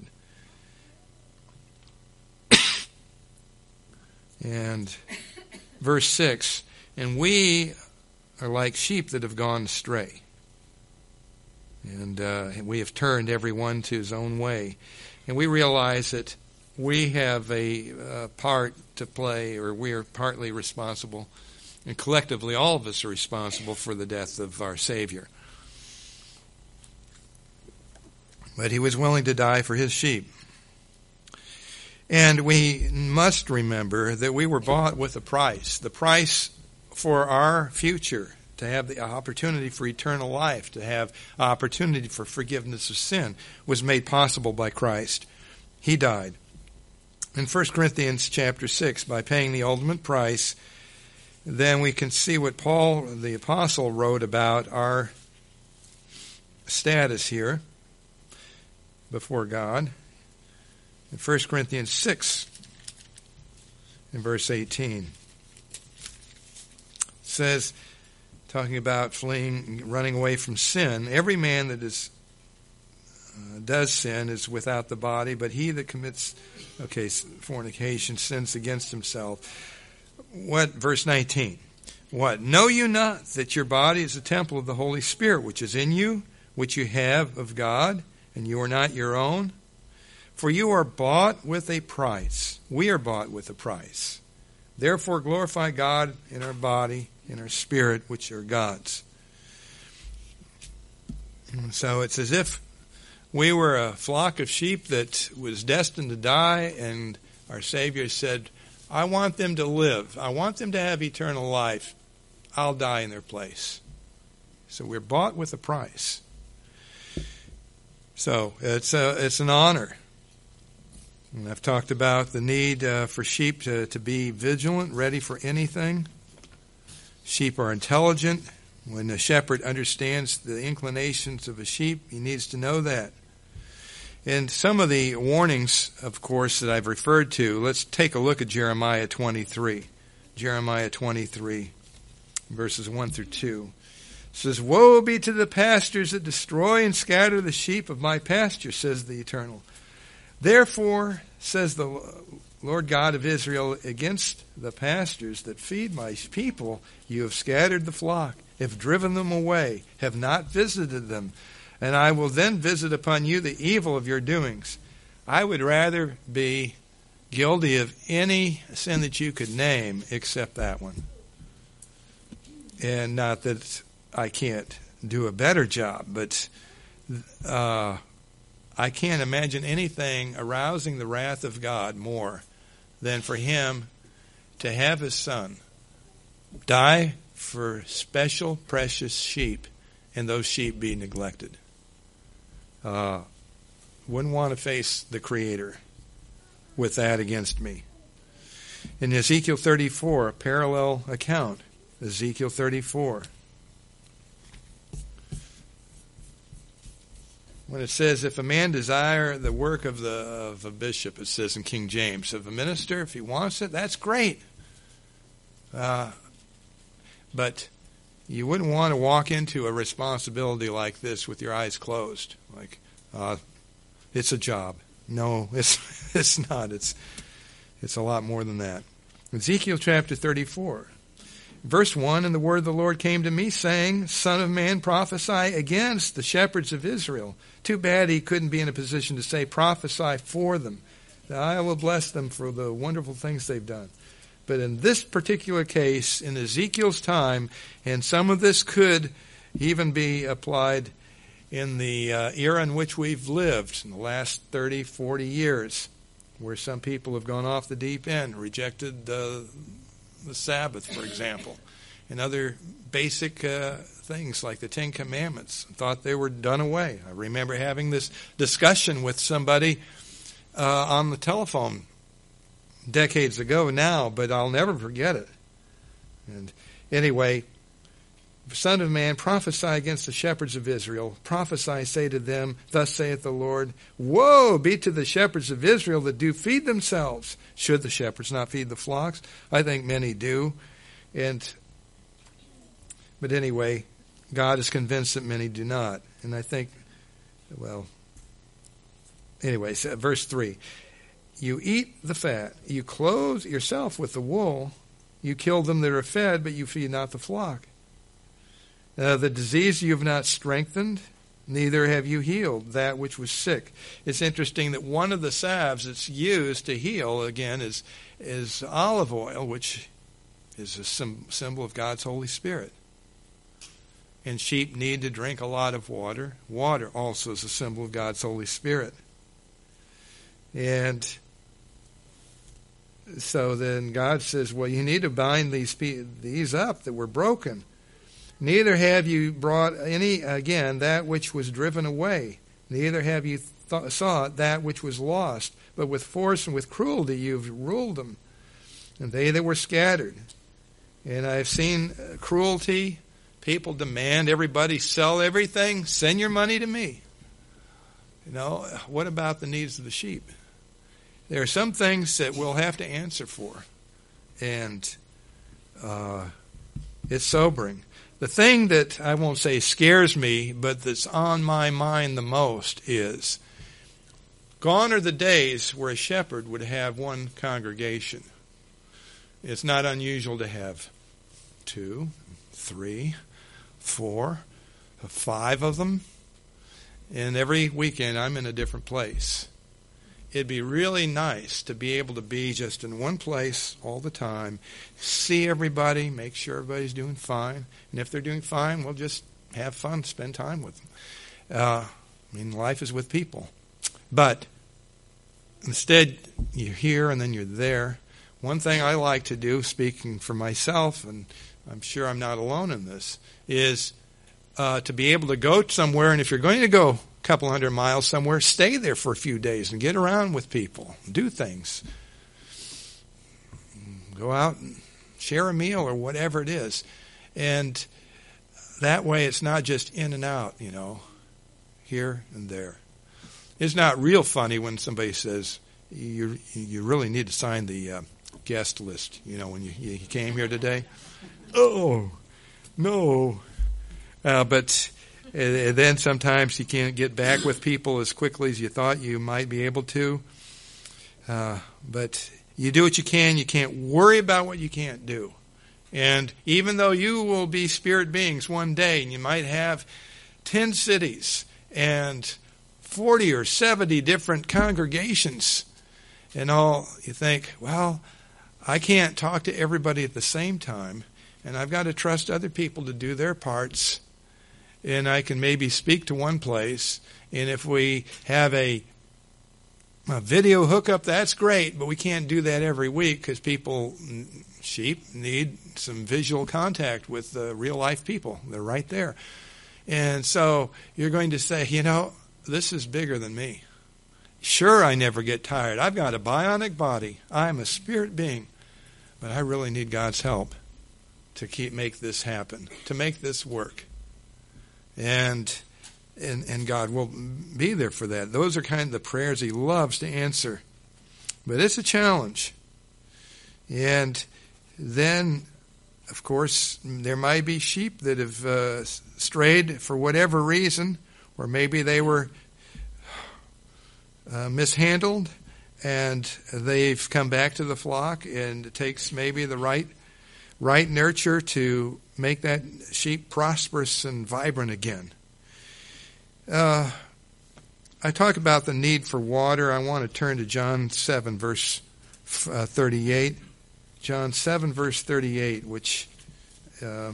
And verse six, and we are like sheep that have gone astray. And uh, we have turned every one to his own way. And we realize that we have a uh, part to play, or we are partly responsible, and collectively all of us are responsible for the death of our Savior. But he was willing to die for his sheep. And we must remember that we were bought with a price. The price for our future, to have the opportunity for eternal life, to have opportunity for forgiveness of sin, was made possible by Christ. He died. In First Corinthians chapter six, by paying the ultimate price, then we can see what Paul the Apostle wrote about our status here before God. In First Corinthians six, in verse eighteen, it says, talking about fleeing, running away from sin, every man that is uh, does sin is without the body, but he that commits, okay, fornication sins against himself. What, verse nineteen? What? Know you not that your body is a temple of the Holy Spirit, which is in you, which you have of God, and you are not your own? For you are bought with a price. We are bought with a price. Therefore glorify God in our body, in our spirit, which are God's. So it's as if we were a flock of sheep that was destined to die, and our Savior said, I want them to live. I want them to have eternal life. I'll die in their place. So we're bought with a price. So it's a, it's an honor. And I've talked about the need uh, for sheep to, to be vigilant, ready for anything. Sheep are intelligent. When a shepherd understands the inclinations of a sheep, he needs to know that. And some of the warnings, of course, that I've referred to, let's take a look at Jeremiah twenty-three. Jeremiah twenty-three, verses one through two. It says, Woe be to the pastors that destroy and scatter the sheep of my pasture, says the Eternal. Therefore, says the Lord God of Israel, against the pastors that feed my people, you have scattered the flock, have driven them away, have not visited them. And I will then visit upon you the evil of your doings. I would rather be guilty of any sin that you could name except that one. And not that I can't do a better job, but uh, I can't imagine anything arousing the wrath of God more than for him to have his son die for special, precious sheep, and those sheep be neglected. Uh, wouldn't want to face the Creator with that against me. In Ezekiel thirty-four, a parallel account. Ezekiel thirty-four. When it says, if a man desire the work of the of a bishop, it says in King James, of a minister, if he wants it, that's great. Uh, but you wouldn't want to walk into a responsibility like this with your eyes closed. Like, uh, it's a job. No, it's it's not. It's it's a lot more than that. Ezekiel chapter thirty-four. Verse one, and the word of the Lord came to me, saying, Son of man, prophesy against the shepherds of Israel. Too bad he couldn't be in a position to say, prophesy for them. I will bless them for the wonderful things they've done. But in this particular case, in Ezekiel's time, and some of this could even be applied in the uh, era in which we've lived, in the last thirty, forty years, where some people have gone off the deep end, rejected uh, the Sabbath, for example, and other basic uh, things like the Ten Commandments, thought they were done away. I remember having this discussion with somebody uh, on the telephone decades ago now, but I'll never forget it. And anyway, Son of man, prophesy against the shepherds of Israel. Prophesy, say to them, thus saith the Lord, Woe be to the shepherds of Israel that do feed themselves. Should the shepherds not feed the flocks? I think many do. And but anyway, God is convinced that many do not. And I think, well, anyway, verse three. You eat the fat, you clothe yourself with the wool, you kill them that are fed, but you feed not the flock. Uh, the disease you have not strengthened, neither have you healed that which was sick. It's interesting that one of the salves that's used to heal, again, is is olive oil, which is a sim- symbol of God's Holy Spirit. And sheep need to drink a lot of water. Water also is a symbol of God's Holy Spirit. And so then God says, well, you need to bind these these up that were broken. Neither have you brought any, again, that which was driven away. Neither have you th- sought that which was lost. But with force and with cruelty you've ruled them. And they that were scattered. And I've seen cruelty, People demand everybody sell everything. Send your money to me. You know, what about the needs of the sheep? There are some things that we'll have to answer for. And uh, it's sobering. The thing that I won't say scares me, but that's on my mind the most is, gone are the days where a shepherd would have one congregation. It's not unusual to have two, three, four, five of them. And every weekend I'm in a different place. It'd be really nice to be able to be just in one place all the time, see everybody, make sure everybody's doing fine. And if they're doing fine, we'll just have fun, spend time with them. Uh, I mean, life is with people. But instead, you're here and then you're there. One thing I like to do, speaking for myself, and I'm sure I'm not alone in this, is uh, to be able to go somewhere, and if you're going to go a couple hundred miles somewhere, stay there for a few days and get around with people, do things. Go out and share a meal or whatever it is. And that way it's not just in and out, you know, here and there. It's not real funny when somebody says, you you really need to sign the uh, guest list, you know, when you, you came here today. Oh, no. Uh, but uh, then sometimes you can't get back with people as quickly as you thought you might be able to. Uh, but you do what you can. You can't worry about what you can't do. And even though you will be spirit beings one day, and you might have ten cities and forty or seventy different congregations and all, you think, well, I can't talk to everybody at the same time, and I've got to trust other people to do their parts. And I can maybe speak to one place, and if we have a, a video hookup, that's great, but we can't do that every week because people, sheep, need some visual contact with uh, real-life people. They're right there. And so you're going to say, you know, this is bigger than me. Sure, I never get tired. I've got a bionic body. I'm a spirit being. But I really need God's help to keep make this happen, to make this work. And and and God will be there for that. Those are kind of the prayers He loves to answer. But it's a challenge. And then, of course, there might be sheep that have uh, strayed for whatever reason, or maybe they were uh, mishandled, and they've come back to the flock, and it takes maybe the right right nurture to make that sheep prosperous and vibrant again. Uh, I talk about the need for water. I want to turn to John seven, verse uh, thirty-eight. John seven, verse thirty-eight, which uh,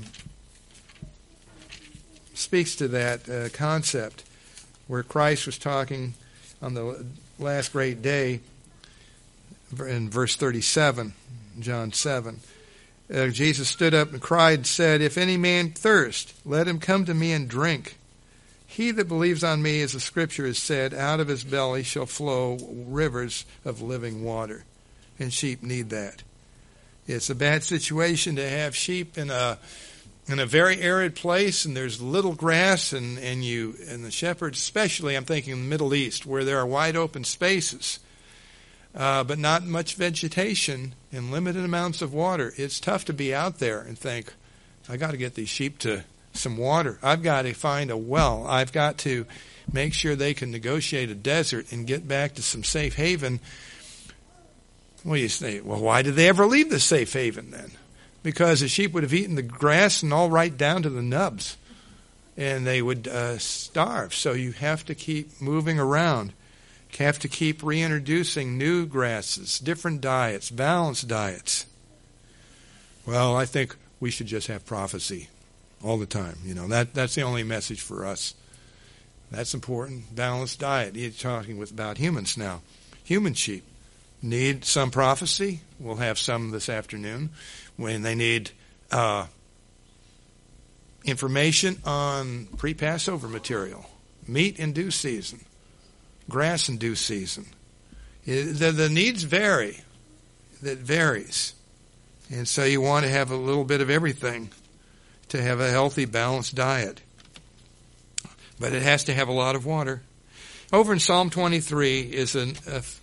speaks to that uh, concept where Christ was talking on the last great day in verse thirty-seven, John seven. Uh, Jesus stood up and cried and said, "If any man thirst, let him come to me and drink. He that believes on me, as the Scripture has said, out of his belly shall flow rivers of living water." And sheep need that. It's a bad situation to have sheep in a in a very arid place, and there's little grass, and, and you and the shepherds, especially I'm thinking in the Middle East, where there are wide open spaces, uh, but not much vegetation and limited amounts of water. It's tough to be out there and think, I got to get these sheep to some water. I've got to find a well. I've got to make sure they can negotiate a desert and get back to some safe haven. Well, you say, well, why did they ever leave the safe haven then? Because the sheep would have eaten the grass and all right down to the nubs, and they would uh, starve. So you have to keep moving around. You have to keep reintroducing new grasses, different diets, balanced diets. Well, I think we should just have prophecy all the time. You know, that that's the only message for us. That's important. Balanced diet. You're talking with about humans now. Human sheep need some prophecy. We'll have some this afternoon. When they need uh, information on pre-Passover material, meat in due season, grass in due season. It, the, the needs vary. That varies. And so you want to have a little bit of everything to have a healthy, balanced diet. But it has to have a lot of water. Over in Psalm twenty-three is an, a f-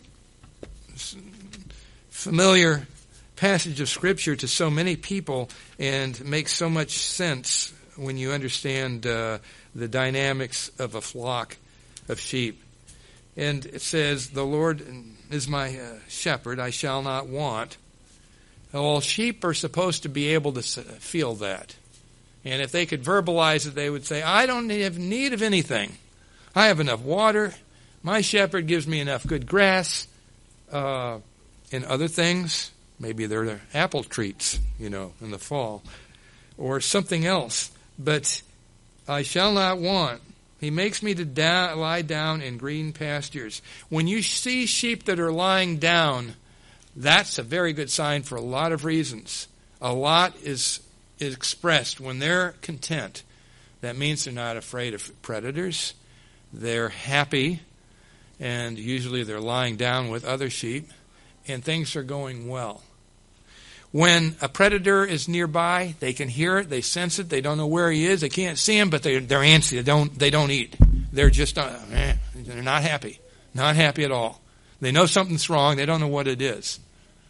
familiar passage of Scripture to so many people and makes so much sense when you understand uh, the dynamics of a flock of sheep. And it says, the Lord is my uh, shepherd, I shall not want. Well, sheep are supposed to be able to feel that. And if they could verbalize it, they would say, I don't have need of anything. I have enough water. My shepherd gives me enough good grass. Uh, and other things, maybe they're apple treats, you know, in the fall. Or something else. But I shall not want. He makes me to da- lie down in green pastures. When you see sheep that are lying down, that's a very good sign for a lot of reasons. A lot is, is expressed when they're content. That means they're not afraid of predators. They're happy, and usually they're lying down with other sheep, and things are going well. When a predator is nearby, they can hear it, they sense it, they don't know where he is, they can't see him, but they're, they're antsy, they don't, they don't eat. They're just, uh, eh, they're not happy. Not happy at all. They know something's wrong, they don't know what it is.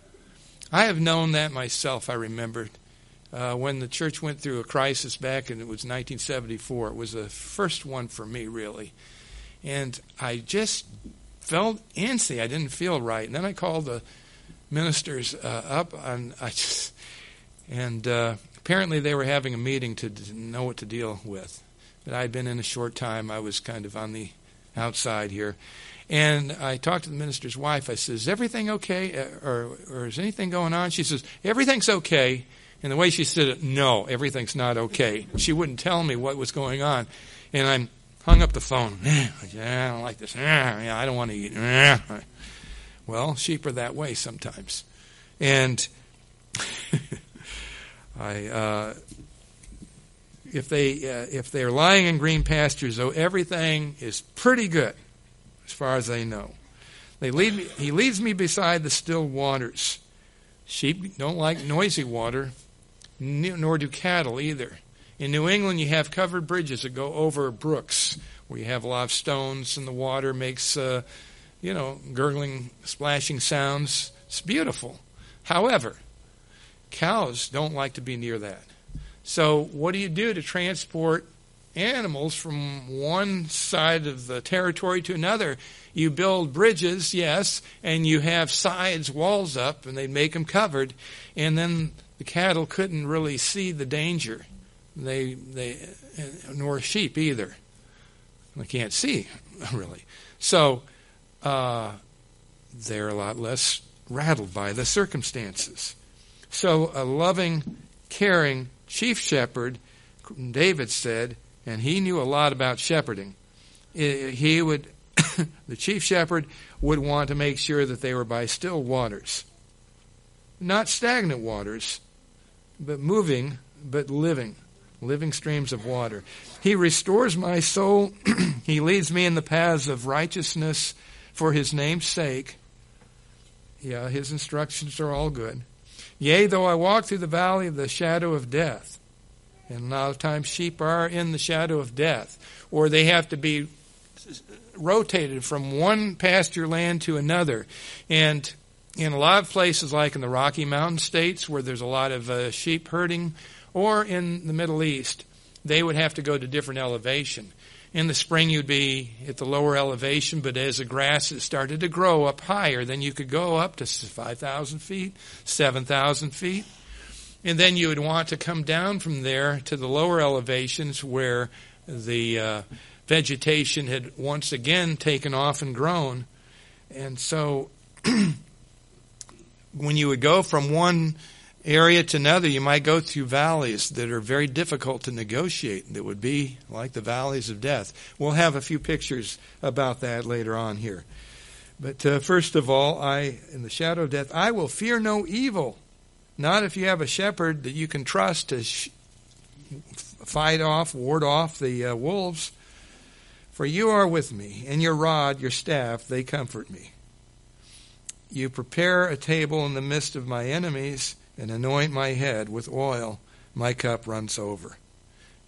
I have known that myself, I remember. Uh, when the church went through a crisis back in, it was nineteen seventy-four. It was the first one for me, really. And I just felt antsy. I didn't feel right. And then I called the ministers uh, up, and I just, and uh, apparently they were having a meeting to, to know what to deal with. But I'd been in a short time. I was kind of on the outside here. And I talked to the minister's wife. I said, is everything okay? Or, or is anything going on? She says, everything's okay. And the way she said it, no, everything's not okay. She wouldn't tell me what was going on. And I hung up the phone. I don't like this. I don't want to eat. Well, sheep are that way sometimes. And I, uh, if they uh, if they're lying in green pastures, though, everything is pretty good as far as they know. They lead me, he leads me beside the still waters. Sheep don't like noisy water, nor do cattle either. In New England, you have covered bridges that go over brooks, where you have a lot of stones, and the water makes, uh, you know, gurgling, splashing sounds. It's beautiful. However, cows don't like to be near that. So what do you do to transport animals from one side of the territory to another? You build bridges, yes, and you have sides, walls up, and they make them covered, and then the cattle couldn't really see the danger. They, they, nor sheep either. They can't see, really. So uh, they're a lot less rattled by the circumstances. So a loving, caring chief shepherd, David said, and he knew a lot about shepherding. He would, the chief shepherd would want to make sure that they were by still waters. Not stagnant waters, but moving, but living. Living streams of water. He restores my soul. He leads me in the paths of righteousness for his name's sake. Yeah, his instructions are all good. Yea, though I walk through the valley of the shadow of death. And a lot of times sheep are in the shadow of death. Or they have to be rotated from one pasture land to another. And in a lot of places, like in the Rocky Mountain states, where there's a lot of uh, sheep herding, or in the Middle East, they would have to go to different elevation. In the spring, you'd be at the lower elevation, but as the grass started to grow up higher, then you could go up to five thousand feet, seven thousand feet. And then you would want to come down from there to the lower elevations where the uh, vegetation had once again taken off and grown. And so when you would go from one area to another, you might go through valleys that are very difficult to negotiate, that would be like the valleys of death. We'll have a few pictures about that later on here. But uh, first of all, I, in the shadow of death, I will fear no evil. Not if you have a shepherd that you can trust to sh- fight off, ward off the uh, wolves. For you are with me, and your rod, your staff, they comfort me. You prepare a table in the midst of my enemies, and anoint my head with oil. My cup runs over.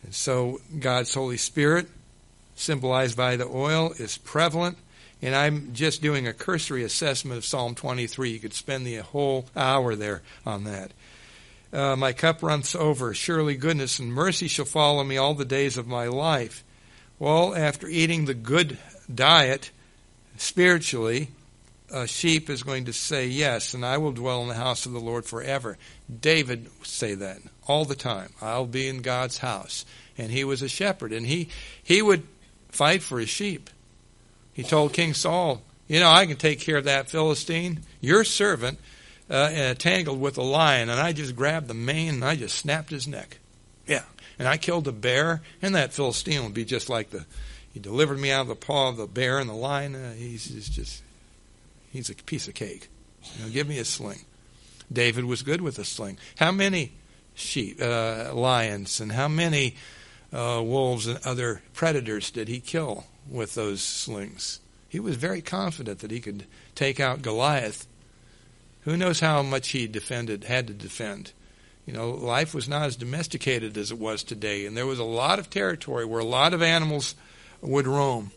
And so God's Holy Spirit, symbolized by the oil, is prevalent. And I'm just doing a cursory assessment of Psalm twenty-three. You could spend the whole hour there on that. Uh, my cup runs over. Surely goodness and mercy shall follow me all the days of my life. Well, after eating the good diet, spiritually, a sheep is going to say yes, and I will dwell in the house of the Lord forever. David would say that all the time. I'll be in God's house. And he was a shepherd, and he, he would fight for his sheep. He told King Saul, you know, I can take care of that Philistine. Your servant uh, uh, tangled with a lion, and I just grabbed the mane and I just snapped his neck. Yeah, and I killed a bear, and that Philistine would be just like the, he delivered me out of the paw of the bear and the lion. Uh, he's, he's just, he's a piece of cake. You know, give me a sling. David was good with a sling. How many sheep, uh, lions, and how many uh, wolves and other predators did he kill with those slings? He was very confident that he could take out Goliath. Who knows how much he defended, had to defend. You know, life was not as domesticated as it was today, and there was a lot of territory where a lot of animals would roam.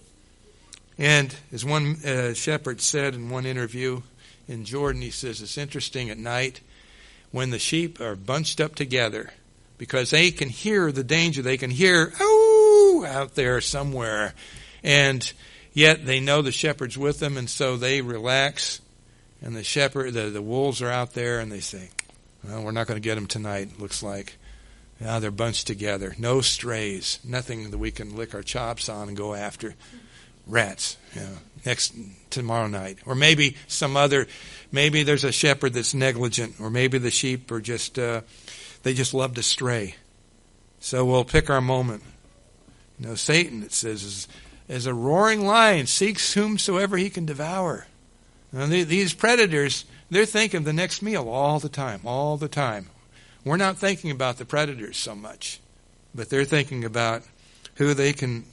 And as one uh, shepherd said in one interview in Jordan, he says, it's interesting at night when the sheep are bunched up together because they can hear the danger. They can hear, oh, out there somewhere. And yet they know the shepherd's with them, and so they relax. And the shepherd, the, the wolves are out there, and they say, well, we're not going to get them tonight, looks like. Now they're bunched together. No strays. Nothing that we can lick our chops on and go after. Rats, you know, next tomorrow night. Or maybe some other, maybe there's a shepherd that's negligent, or maybe the sheep are just, uh, they just love to stray. So we'll pick our moment. You know, Satan, it says, is, as a roaring lion seeks whomsoever he can devour. Now, these predators, they're thinking of the next meal all the time, all the time. We're not thinking about the predators so much, but they're thinking about who they can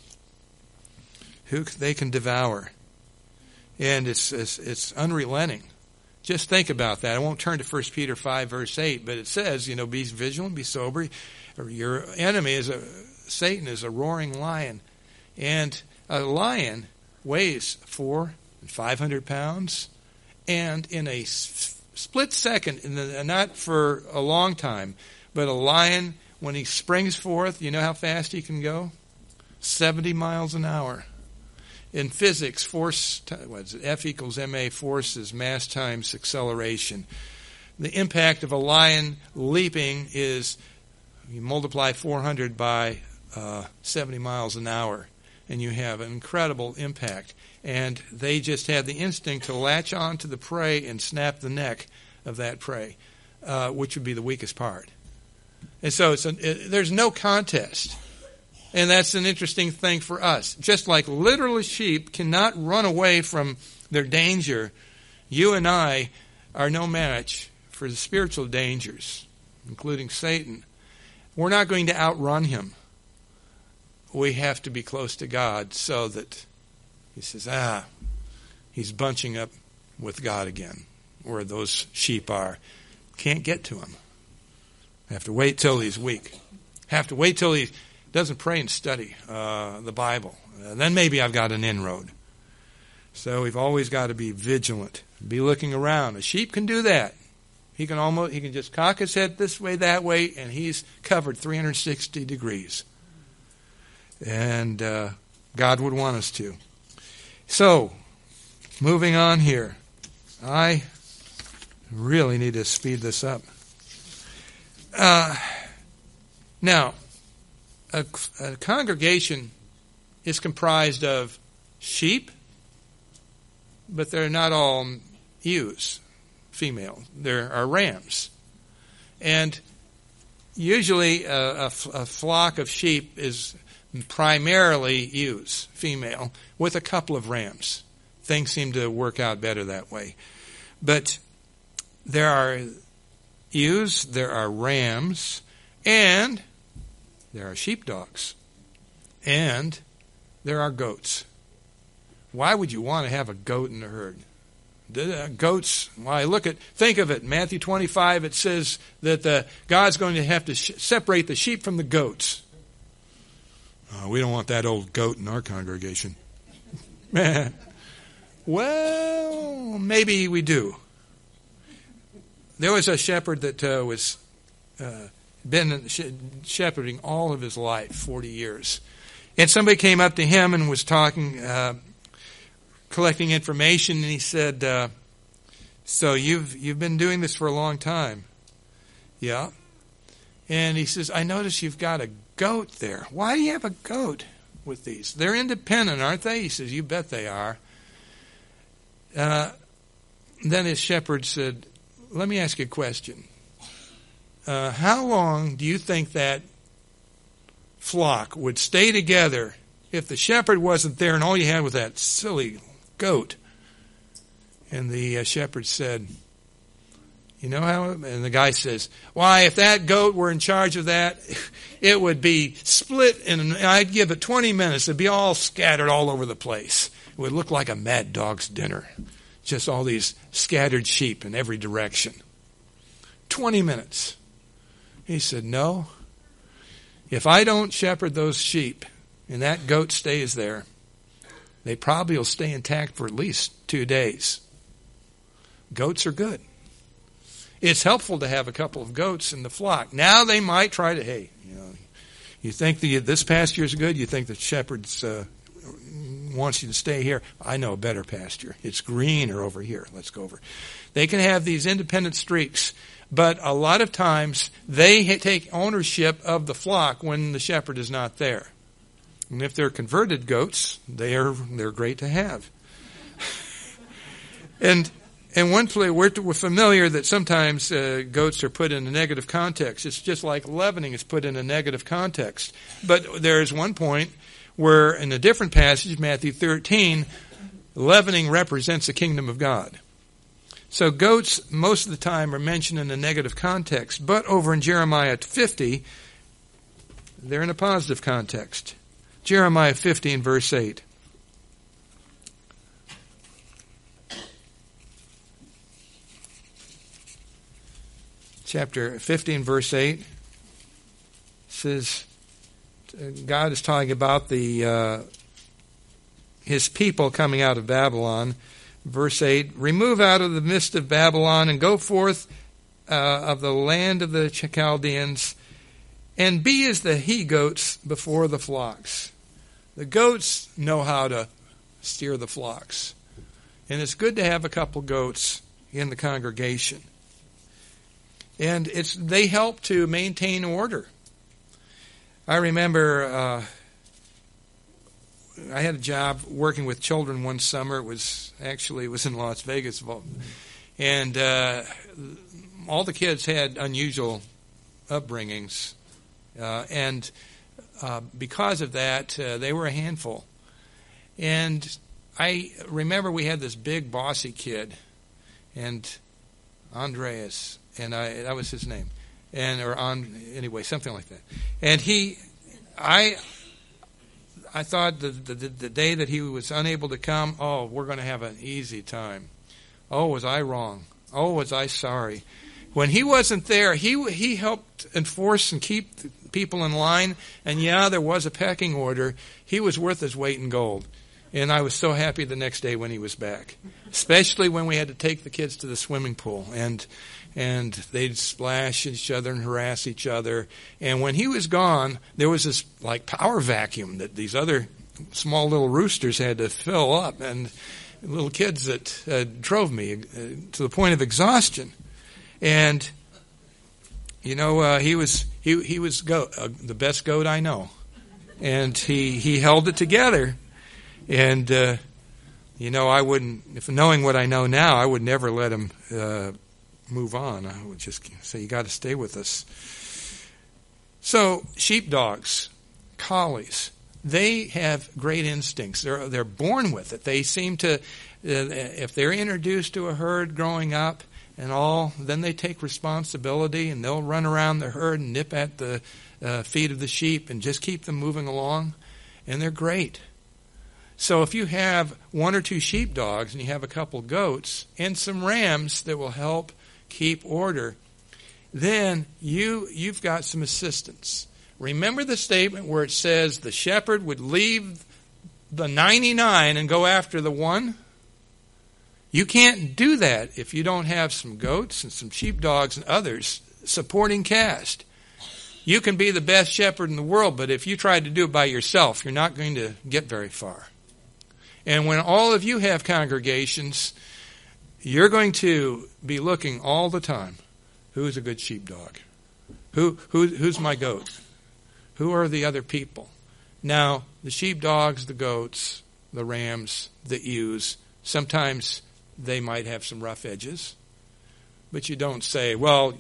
who they can devour. And it's, it's it's unrelenting. Just think about that. I won't turn to First Peter five, verse eight, but it says, you know, be vigilant, be sober. Your enemy is a Satan is a roaring lion. And a lion weighs four and five hundred pounds. And in a split second, in the, not for a long time, but a lion, when he springs forth, you know how fast he can go? seventy miles an hour. In physics, force, what is it? F equals ma, force is mass times acceleration. The impact of a lion leaping is, you multiply four hundred by uh, seventy miles an hour, and you have an incredible impact. And they just have the instinct to latch on to the prey and snap the neck of that prey, uh, which would be the weakest part. And so it's a, it, there's no contest. And that's an interesting thing for us. Just like literal sheep cannot run away from their danger, you and I are no match for the spiritual dangers, including Satan. We're not going to outrun him. We have to be close to God so that he says, ah, he's bunching up with God again, where those sheep are. Can't get to him. Have to wait till he's weak. Have to wait till he doesn't pray and study uh, the Bible. Uh, then maybe I've got an inroad. So we've always got to be vigilant. Be looking around. A sheep can do that. He can almost he can just cock his head this way, that way, and he's covered three hundred sixty degrees. And uh, God would want us to. So, moving on here. I really need to speed this up. Uh, now, a, a congregation is comprised of sheep, but they're not all ewes, female. There are rams. And usually a, a, a flock of sheep is primarily ewes, female, with a couple of rams. Things seem to work out better that way. But there are ewes, there are rams, and there are sheepdogs, and there are goats. Why would you want to have a goat in the herd? The goats, why, look at, think of it, Matthew twenty-five, it says that the, God's going to have to sh- separate the sheep from the goats. Uh, we don't want that old goat in our congregation. Well, maybe we do. There was a shepherd that uh, was uh, been shepherding all of his life, forty years. And somebody came up to him and was talking, uh, collecting information, and he said, uh, so you've you've been doing this for a long time. Yeah. And he says, I notice you've got a goat there. Why do you have a goat with these? They're independent, aren't they? He says, you bet they are. Uh, then his shepherd said, let me ask you a question. Uh, how long do you think that flock would stay together if the shepherd wasn't there and all you had was that silly goat? And the uh, shepherd said, you know how? And the guy says, why, if that goat were in charge of that, it would be split, and I'd give it twenty minutes. It'd be all scattered all over the place. It would look like a mad dog's dinner. Just all these scattered sheep in every direction. twenty minutes. He said, no. If I don't shepherd those sheep and that goat stays there, they probably will stay intact for at least two days. Goats are good. It's helpful to have a couple of goats in the flock. Now they might try to, hey, you know, you think the, this pasture is good? You think the shepherd's uh, wants you to stay here? I know a better pasture. It's greener over here. Let's go over. They can have these independent streaks, but a lot of times they take ownership of the flock when the shepherd is not there. And if they're converted goats, they are they're great to have. and and one place we're, we're familiar that sometimes uh, goats are put in a negative context. It's just like leavening is put in a negative context. But there is one point where in a different passage, Matthew thirteen, leavening represents the kingdom of God. So goats most of the time are mentioned in a negative context, but over in Jeremiah fifty, they're in a positive context. Jeremiah fifteen, verse eight. Chapter fifteen, verse eight says, God is talking about the uh, his people coming out of Babylon. Verse eight, remove out of the midst of Babylon and go forth uh, of the land of the Chaldeans, and be as the he-goats before the flocks. The goats know how to steer the flocks. And it's good to have a couple goats in the congregation. And it's they help to maintain order. I remember uh, I had a job working with children one summer. It was actually it was in Las Vegas, and uh, all the kids had unusual upbringings, uh, and uh, because of that, uh, they were a handful. And I remember we had this big bossy kid, and Andreas, and I that was his name. And or on anyway, something like that. And he, I, I thought the, the the day that he was unable to come, oh, we're going to have an easy time. Oh, was I wrong? Oh, was I sorry? When he wasn't there, he he helped enforce and keep people in line. And yeah, there was a pecking order. He was worth his weight in gold. And I was so happy the next day when he was back, especially when we had to take the kids to the swimming pool and. And they'd splash each other and harass each other. And when he was gone, there was this like power vacuum that these other small little roosters had to fill up, and little kids that uh, drove me uh, to the point of exhaustion. And you know, uh, he was he he was goat, uh, the best goat I know, and he he held it together. And uh, you know, I wouldn't, if knowing what I know now, I would never let him. Uh, move on. I would just say, you got to stay with us. So, sheepdogs, collies, they have great instincts. They're they're born with it. They seem to, uh, if they're introduced to a herd growing up and all, then they take responsibility and they'll run around the herd and nip at the uh, feet of the sheep and just keep them moving along. And they're great. So if you have one or two sheepdogs and you have a couple goats and some rams that will help keep order, then you, you've got some assistance. Remember the statement where it says the shepherd would leave the ninety-nine and go after the one? You can't do that if you don't have some goats and some sheepdogs and others supporting cast. You can be the best shepherd in the world, but if you try to do it by yourself, you're not going to get very far. And when all of you have congregations, you're going to be looking all the time. Who's a good sheepdog? Who, who, who's my goat? Who are the other people? Now, the sheepdogs, the goats, the rams, the ewes, sometimes they might have some rough edges. But you don't say, well,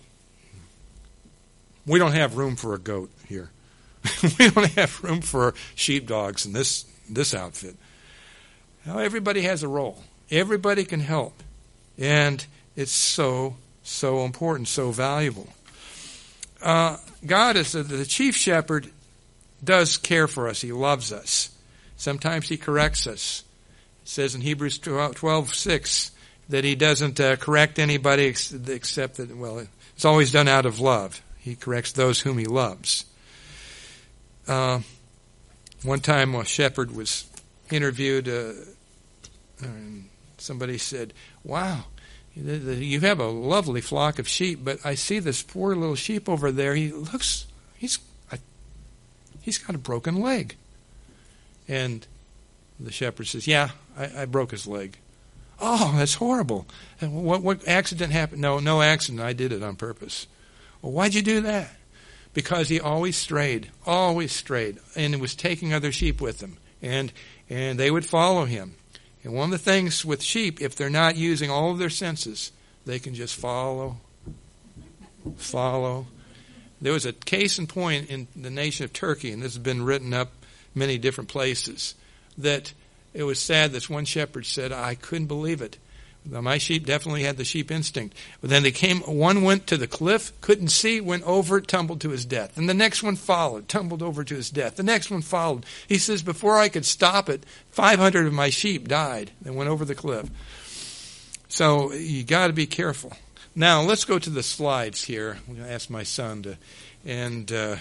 we don't have room for a goat here. We don't have room for sheepdogs in this, this outfit. Now, everybody has a role. Everybody can help. And it's so, so important, so valuable. Uh, God is the, the chief shepherd does care for us. He loves us. Sometimes he corrects us. It says in Hebrews twelve six that he doesn't uh, correct anybody except that, well, it's always done out of love. He corrects those whom he loves. Uh, one time a shepherd was interviewed, uh, and somebody said, wow, you have a lovely flock of sheep, but I see this poor little sheep over there. He looks, he's, I, he's got a broken leg. And the shepherd says, yeah, I, I broke his leg. Oh, that's horrible. And what, what accident happened? No, no accident. I did it on purpose. Well, why'd you do that? Because he always strayed, always strayed, and was taking other sheep with him. And, and they would follow him. And one of the things with sheep, if they're not using all of their senses, they can just follow, follow. There was a case in point in the nation of Turkey, and this has been written up many different places, that it was sad. This one shepherd said, I couldn't believe it. My sheep definitely had the sheep instinct. But then they came, one went to the cliff, couldn't see, went over, tumbled to his death. And the next one followed, tumbled over to his death. The next one followed. He says, before I could stop it, five hundred of my sheep died and went over the cliff. So you got to be careful. Now, let's go to the slides here. I'm going to ask my son to, and uh,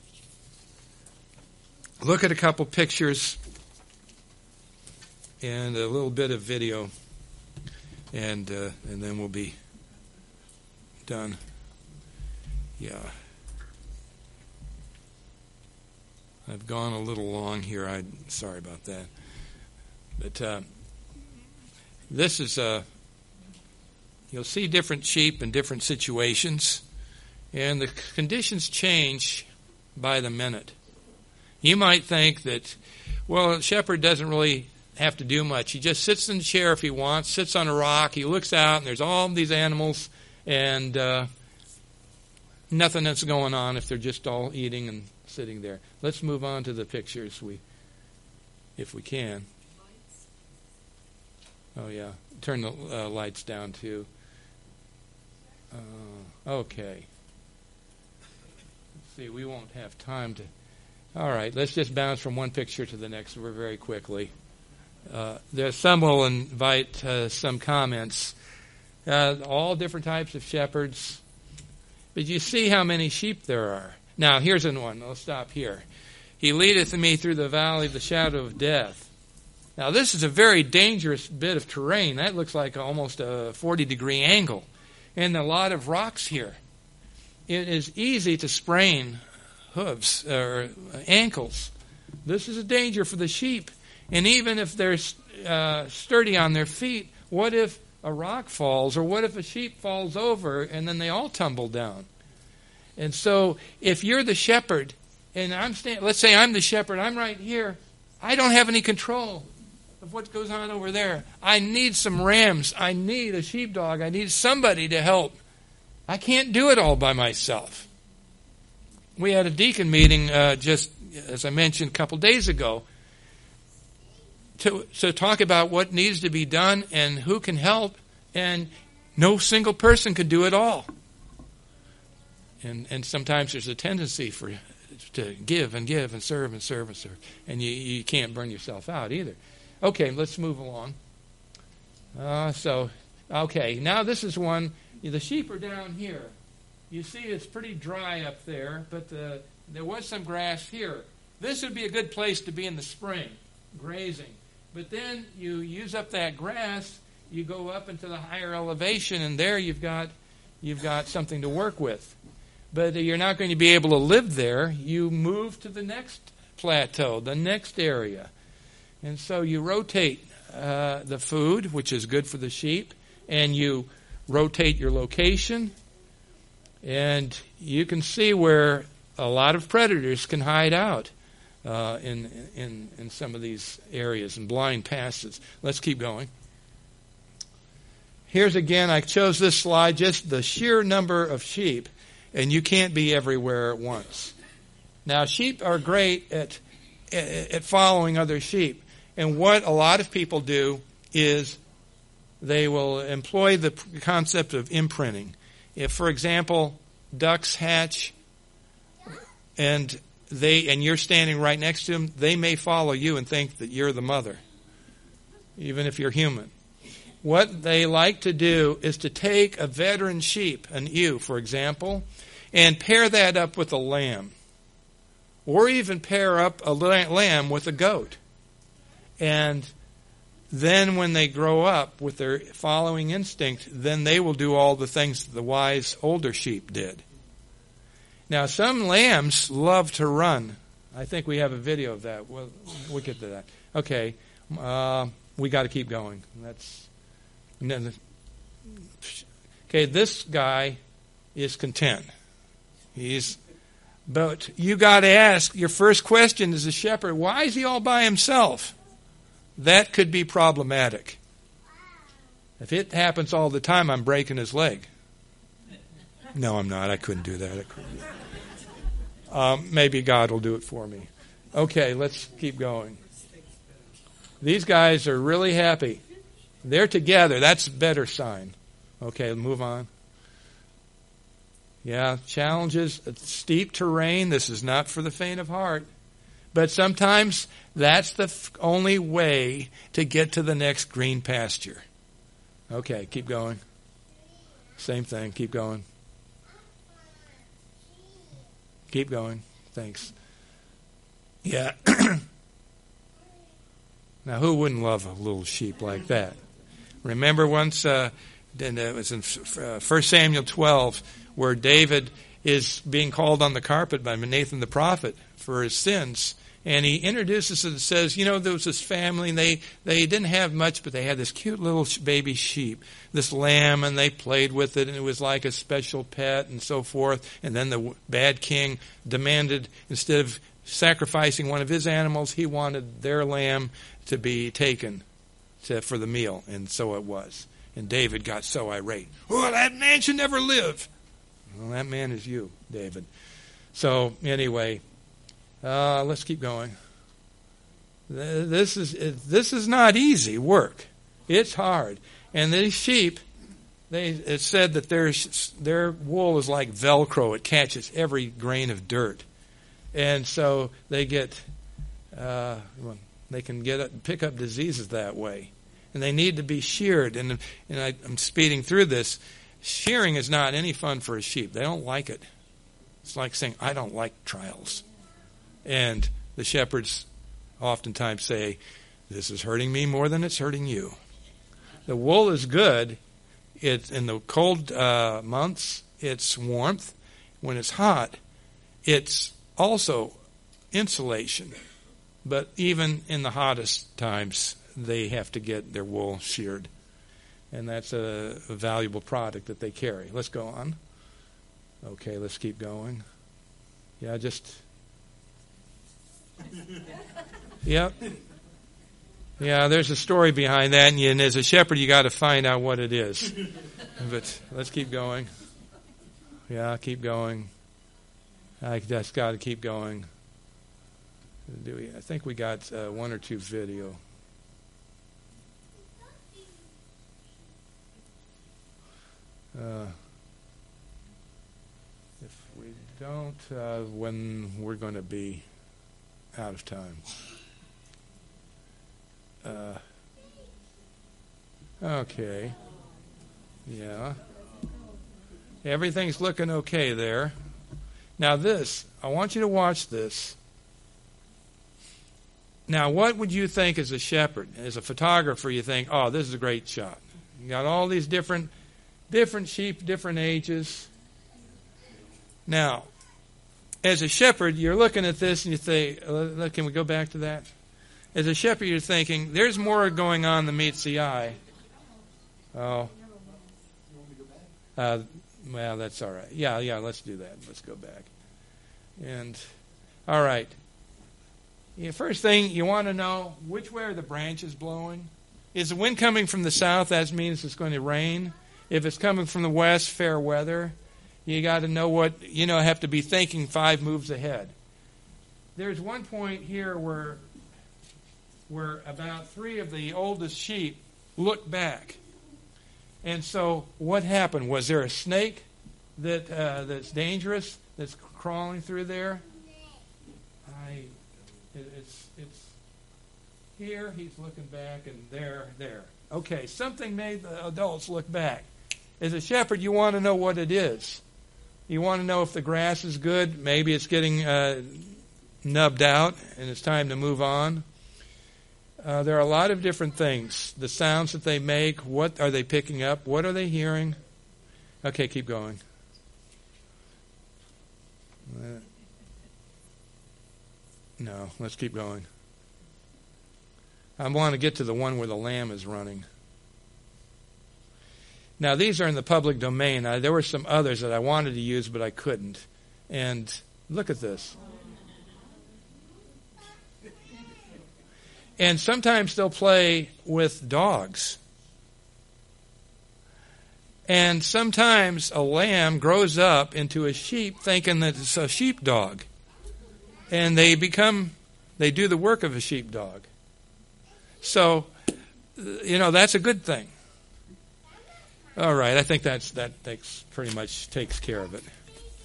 look at a couple pictures and a little bit of video. And uh, and then we'll be done. Yeah. I've gone a little long here. I'm sorry about that. But uh, this is, uh, you'll see different sheep in different situations. And the conditions change by the minute. You might think that, well, a shepherd doesn't really have to do much. He just sits in the chair if he wants, sits on a rock, he looks out, and there's all these animals, and uh, nothing that's going on if they're just all eating and sitting there. Let's move on to the pictures, we, if we can. Oh, yeah. Turn the uh, lights down, too. Uh, okay. Let's see, we won't have time to... All right, let's just bounce from one picture to the next very quickly. Uh, there, some will invite uh, some comments. Uh, all different types of shepherds. But you see how many sheep there are. Now, here's another one. I'll stop here. He leadeth me through the valley of the shadow of death. Now, this is a very dangerous bit of terrain. That looks like almost a forty-degree angle. And a lot of rocks here. It is easy to sprain hooves or ankles. This is a danger for the sheep. And even if they're uh, sturdy on their feet, what if a rock falls, or what if a sheep falls over and then they all tumble down? And so if you're the shepherd, and I'm stand- let's say I'm the shepherd, I'm right here, I don't have any control of what goes on over there. I need some rams. I need a sheepdog. I need somebody to help. I can't do it all by myself. We had a deacon meeting uh, just, as I mentioned, a couple days ago, to, to talk about what needs to be done and who can help, and no single person could do it all. And and sometimes there's a tendency for to give and give and serve and serve and serve, and you, you can't burn yourself out either. Okay, let's move along. Uh, so, okay, now this is one. The sheep are down here. You see it's pretty dry up there, but the there was some grass here. This would be a good place to be in the spring, grazing. But then you use up that grass, you go up into the higher elevation, and there you've got you've got something to work with. But you're not going to be able to live there. You move to the next plateau, the next area. And so you rotate uh, the food, which is good for the sheep, and you rotate your location. And you can see where a lot of predators can hide out uh, in, in, in some of these areas, in blind passes. Let's keep going. Here's again, I chose this slide, just the sheer number of sheep, and you can't be everywhere at once. Now, sheep are great at, at following other sheep. And what a lot of people do is they will employ the concept of imprinting. If, for example, ducks hatch and they and you're standing right next to them, they may follow you and think that you're the mother, even if you're human. What they like to do is to take a veteran sheep, an ewe, for example, and pair that up with a lamb. Or even pair up a lamb with a goat. And then when they grow up with their following instinct, then they will do all the things the wise older sheep did. Now, some lambs love to run. I think we have a video of that. We'll, we'll get to that. Okay, uh, we got to keep going. That's okay. This guy is content. He's, but you got to ask your first question as a shepherd: why is he all by himself? That could be problematic. If it happens all the time, I'm breaking his leg. No, I'm not. I couldn't do that. I couldn't. Um, maybe God will do it for me. Okay, let's keep going. These guys are really happy. They're together. That's a better sign. Okay, move on. Yeah, challenges, steep terrain. This is not for the faint of heart. But sometimes that's the f- only way to get to the next green pasture. Okay, keep going. Same thing, keep going. Keep going. Thanks. Yeah. Now, who wouldn't love a little sheep like that? Remember once, uh, it was in First Samuel twelve, where David is being called on the carpet by Nathan the prophet for his sins. And he introduces it and says, you know, there was this family, and they, they didn't have much, but they had this cute little baby sheep, this lamb, and they played with it, and it was like a special pet and so forth. And then the bad king demanded, instead of sacrificing one of his animals, he wanted their lamb to be taken to, for the meal. And so it was. And David got so irate. Oh, that man should never live. Well, that man is you, David. So, anyway... Uh, let's keep going. This is this is not easy work. It's hard. And these sheep, they it said that their their wool is like Velcro. It catches every grain of dirt, and so they get uh, they can get pick up diseases that way. And they need to be sheared. And and I, I'm speeding through this. Shearing is not any fun for a sheep. They don't like it. It's like saying, "I don't like trials." And the shepherds oftentimes say, this is hurting me more than it's hurting you. The wool is good. It, in the cold uh, months, it's warmth. When it's hot, it's also insulation. But even in the hottest times, they have to get their wool sheared. And that's a, a valuable product that they carry. Let's go on. Okay, let's keep going. Yeah, just... Yep. Yeah, there's a story behind that, and, you, and as a shepherd, you got to find out what it is. But let's keep going. Yeah, keep going. I just got to keep going. Do we? I think we got uh, one or two video. Uh, if we don't, uh, when we're going to be out of time. Uh, okay. Yeah. Everything's looking okay there. Now this, I want you to watch this. Now, what would you think as a shepherd? As a photographer, you think, oh, this is a great shot. You got all these different different sheep, different ages. Now, as a shepherd, you're looking at this and you think, uh, can we go back to that? As a shepherd, you're thinking, there's more going on than meets the eye. Oh. Uh, well, that's all right. Yeah, yeah, let's do that. Let's go back. And, all right. Yeah, first thing, you want to know which way are the branches blowing. Is the wind coming from the south? That means it's going to rain. If it's coming from the west, fair weather. You got to know what, you know, have to be thinking five moves ahead. There's one point here where, where about three of the oldest sheep look back. And so what happened? Was there a snake that uh, that's dangerous, that's crawling through there? I... It, it's it's here, he's looking back, and there, there. Okay, something made the adults look back. As a shepherd, you want to know what it is. You want to know if the grass is good. Maybe it's getting uh, nubbed out, and it's time to move on. Uh, there are a lot of different things. The sounds that they make, what are they picking up? What are they hearing? Okay, keep going. Uh, No, let's keep going. I want to get to the one where the lamb is running. Now, these are in the public domain. I, there were some others that I wanted to use, but I couldn't. And look at this. And sometimes they'll play with dogs. And sometimes a lamb grows up into a sheep thinking that it's a sheepdog. And they become, they do the work of a sheepdog. So, you know, that's a good thing. All right, I think that's that takes pretty much takes care of it.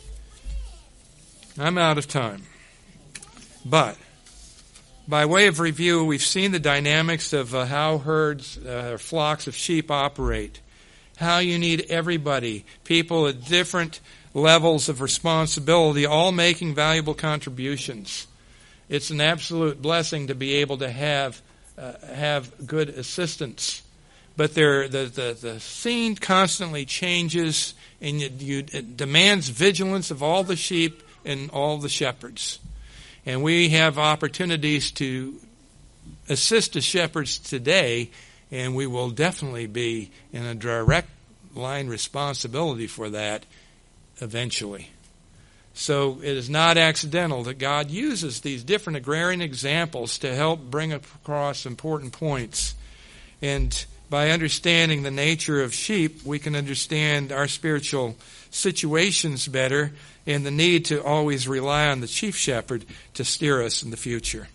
I'm out of time. But, by way of review, we've seen the dynamics of uh, how herds uh, or flocks of sheep operate. How you need everybody, people at different levels of responsibility, all making valuable contributions. It's an absolute blessing to be able to have uh, have good assistance. But there, the, the the scene constantly changes, and you, you, it demands vigilance of all the sheep and all the shepherds. And we have opportunities to assist the shepherds today, and we will definitely be in a direct line responsibility for that eventually. So it is not accidental that God uses these different agrarian examples to help bring across important points. And by understanding the nature of sheep, we can understand our spiritual situations better and the need to always rely on the chief shepherd to steer us in the future.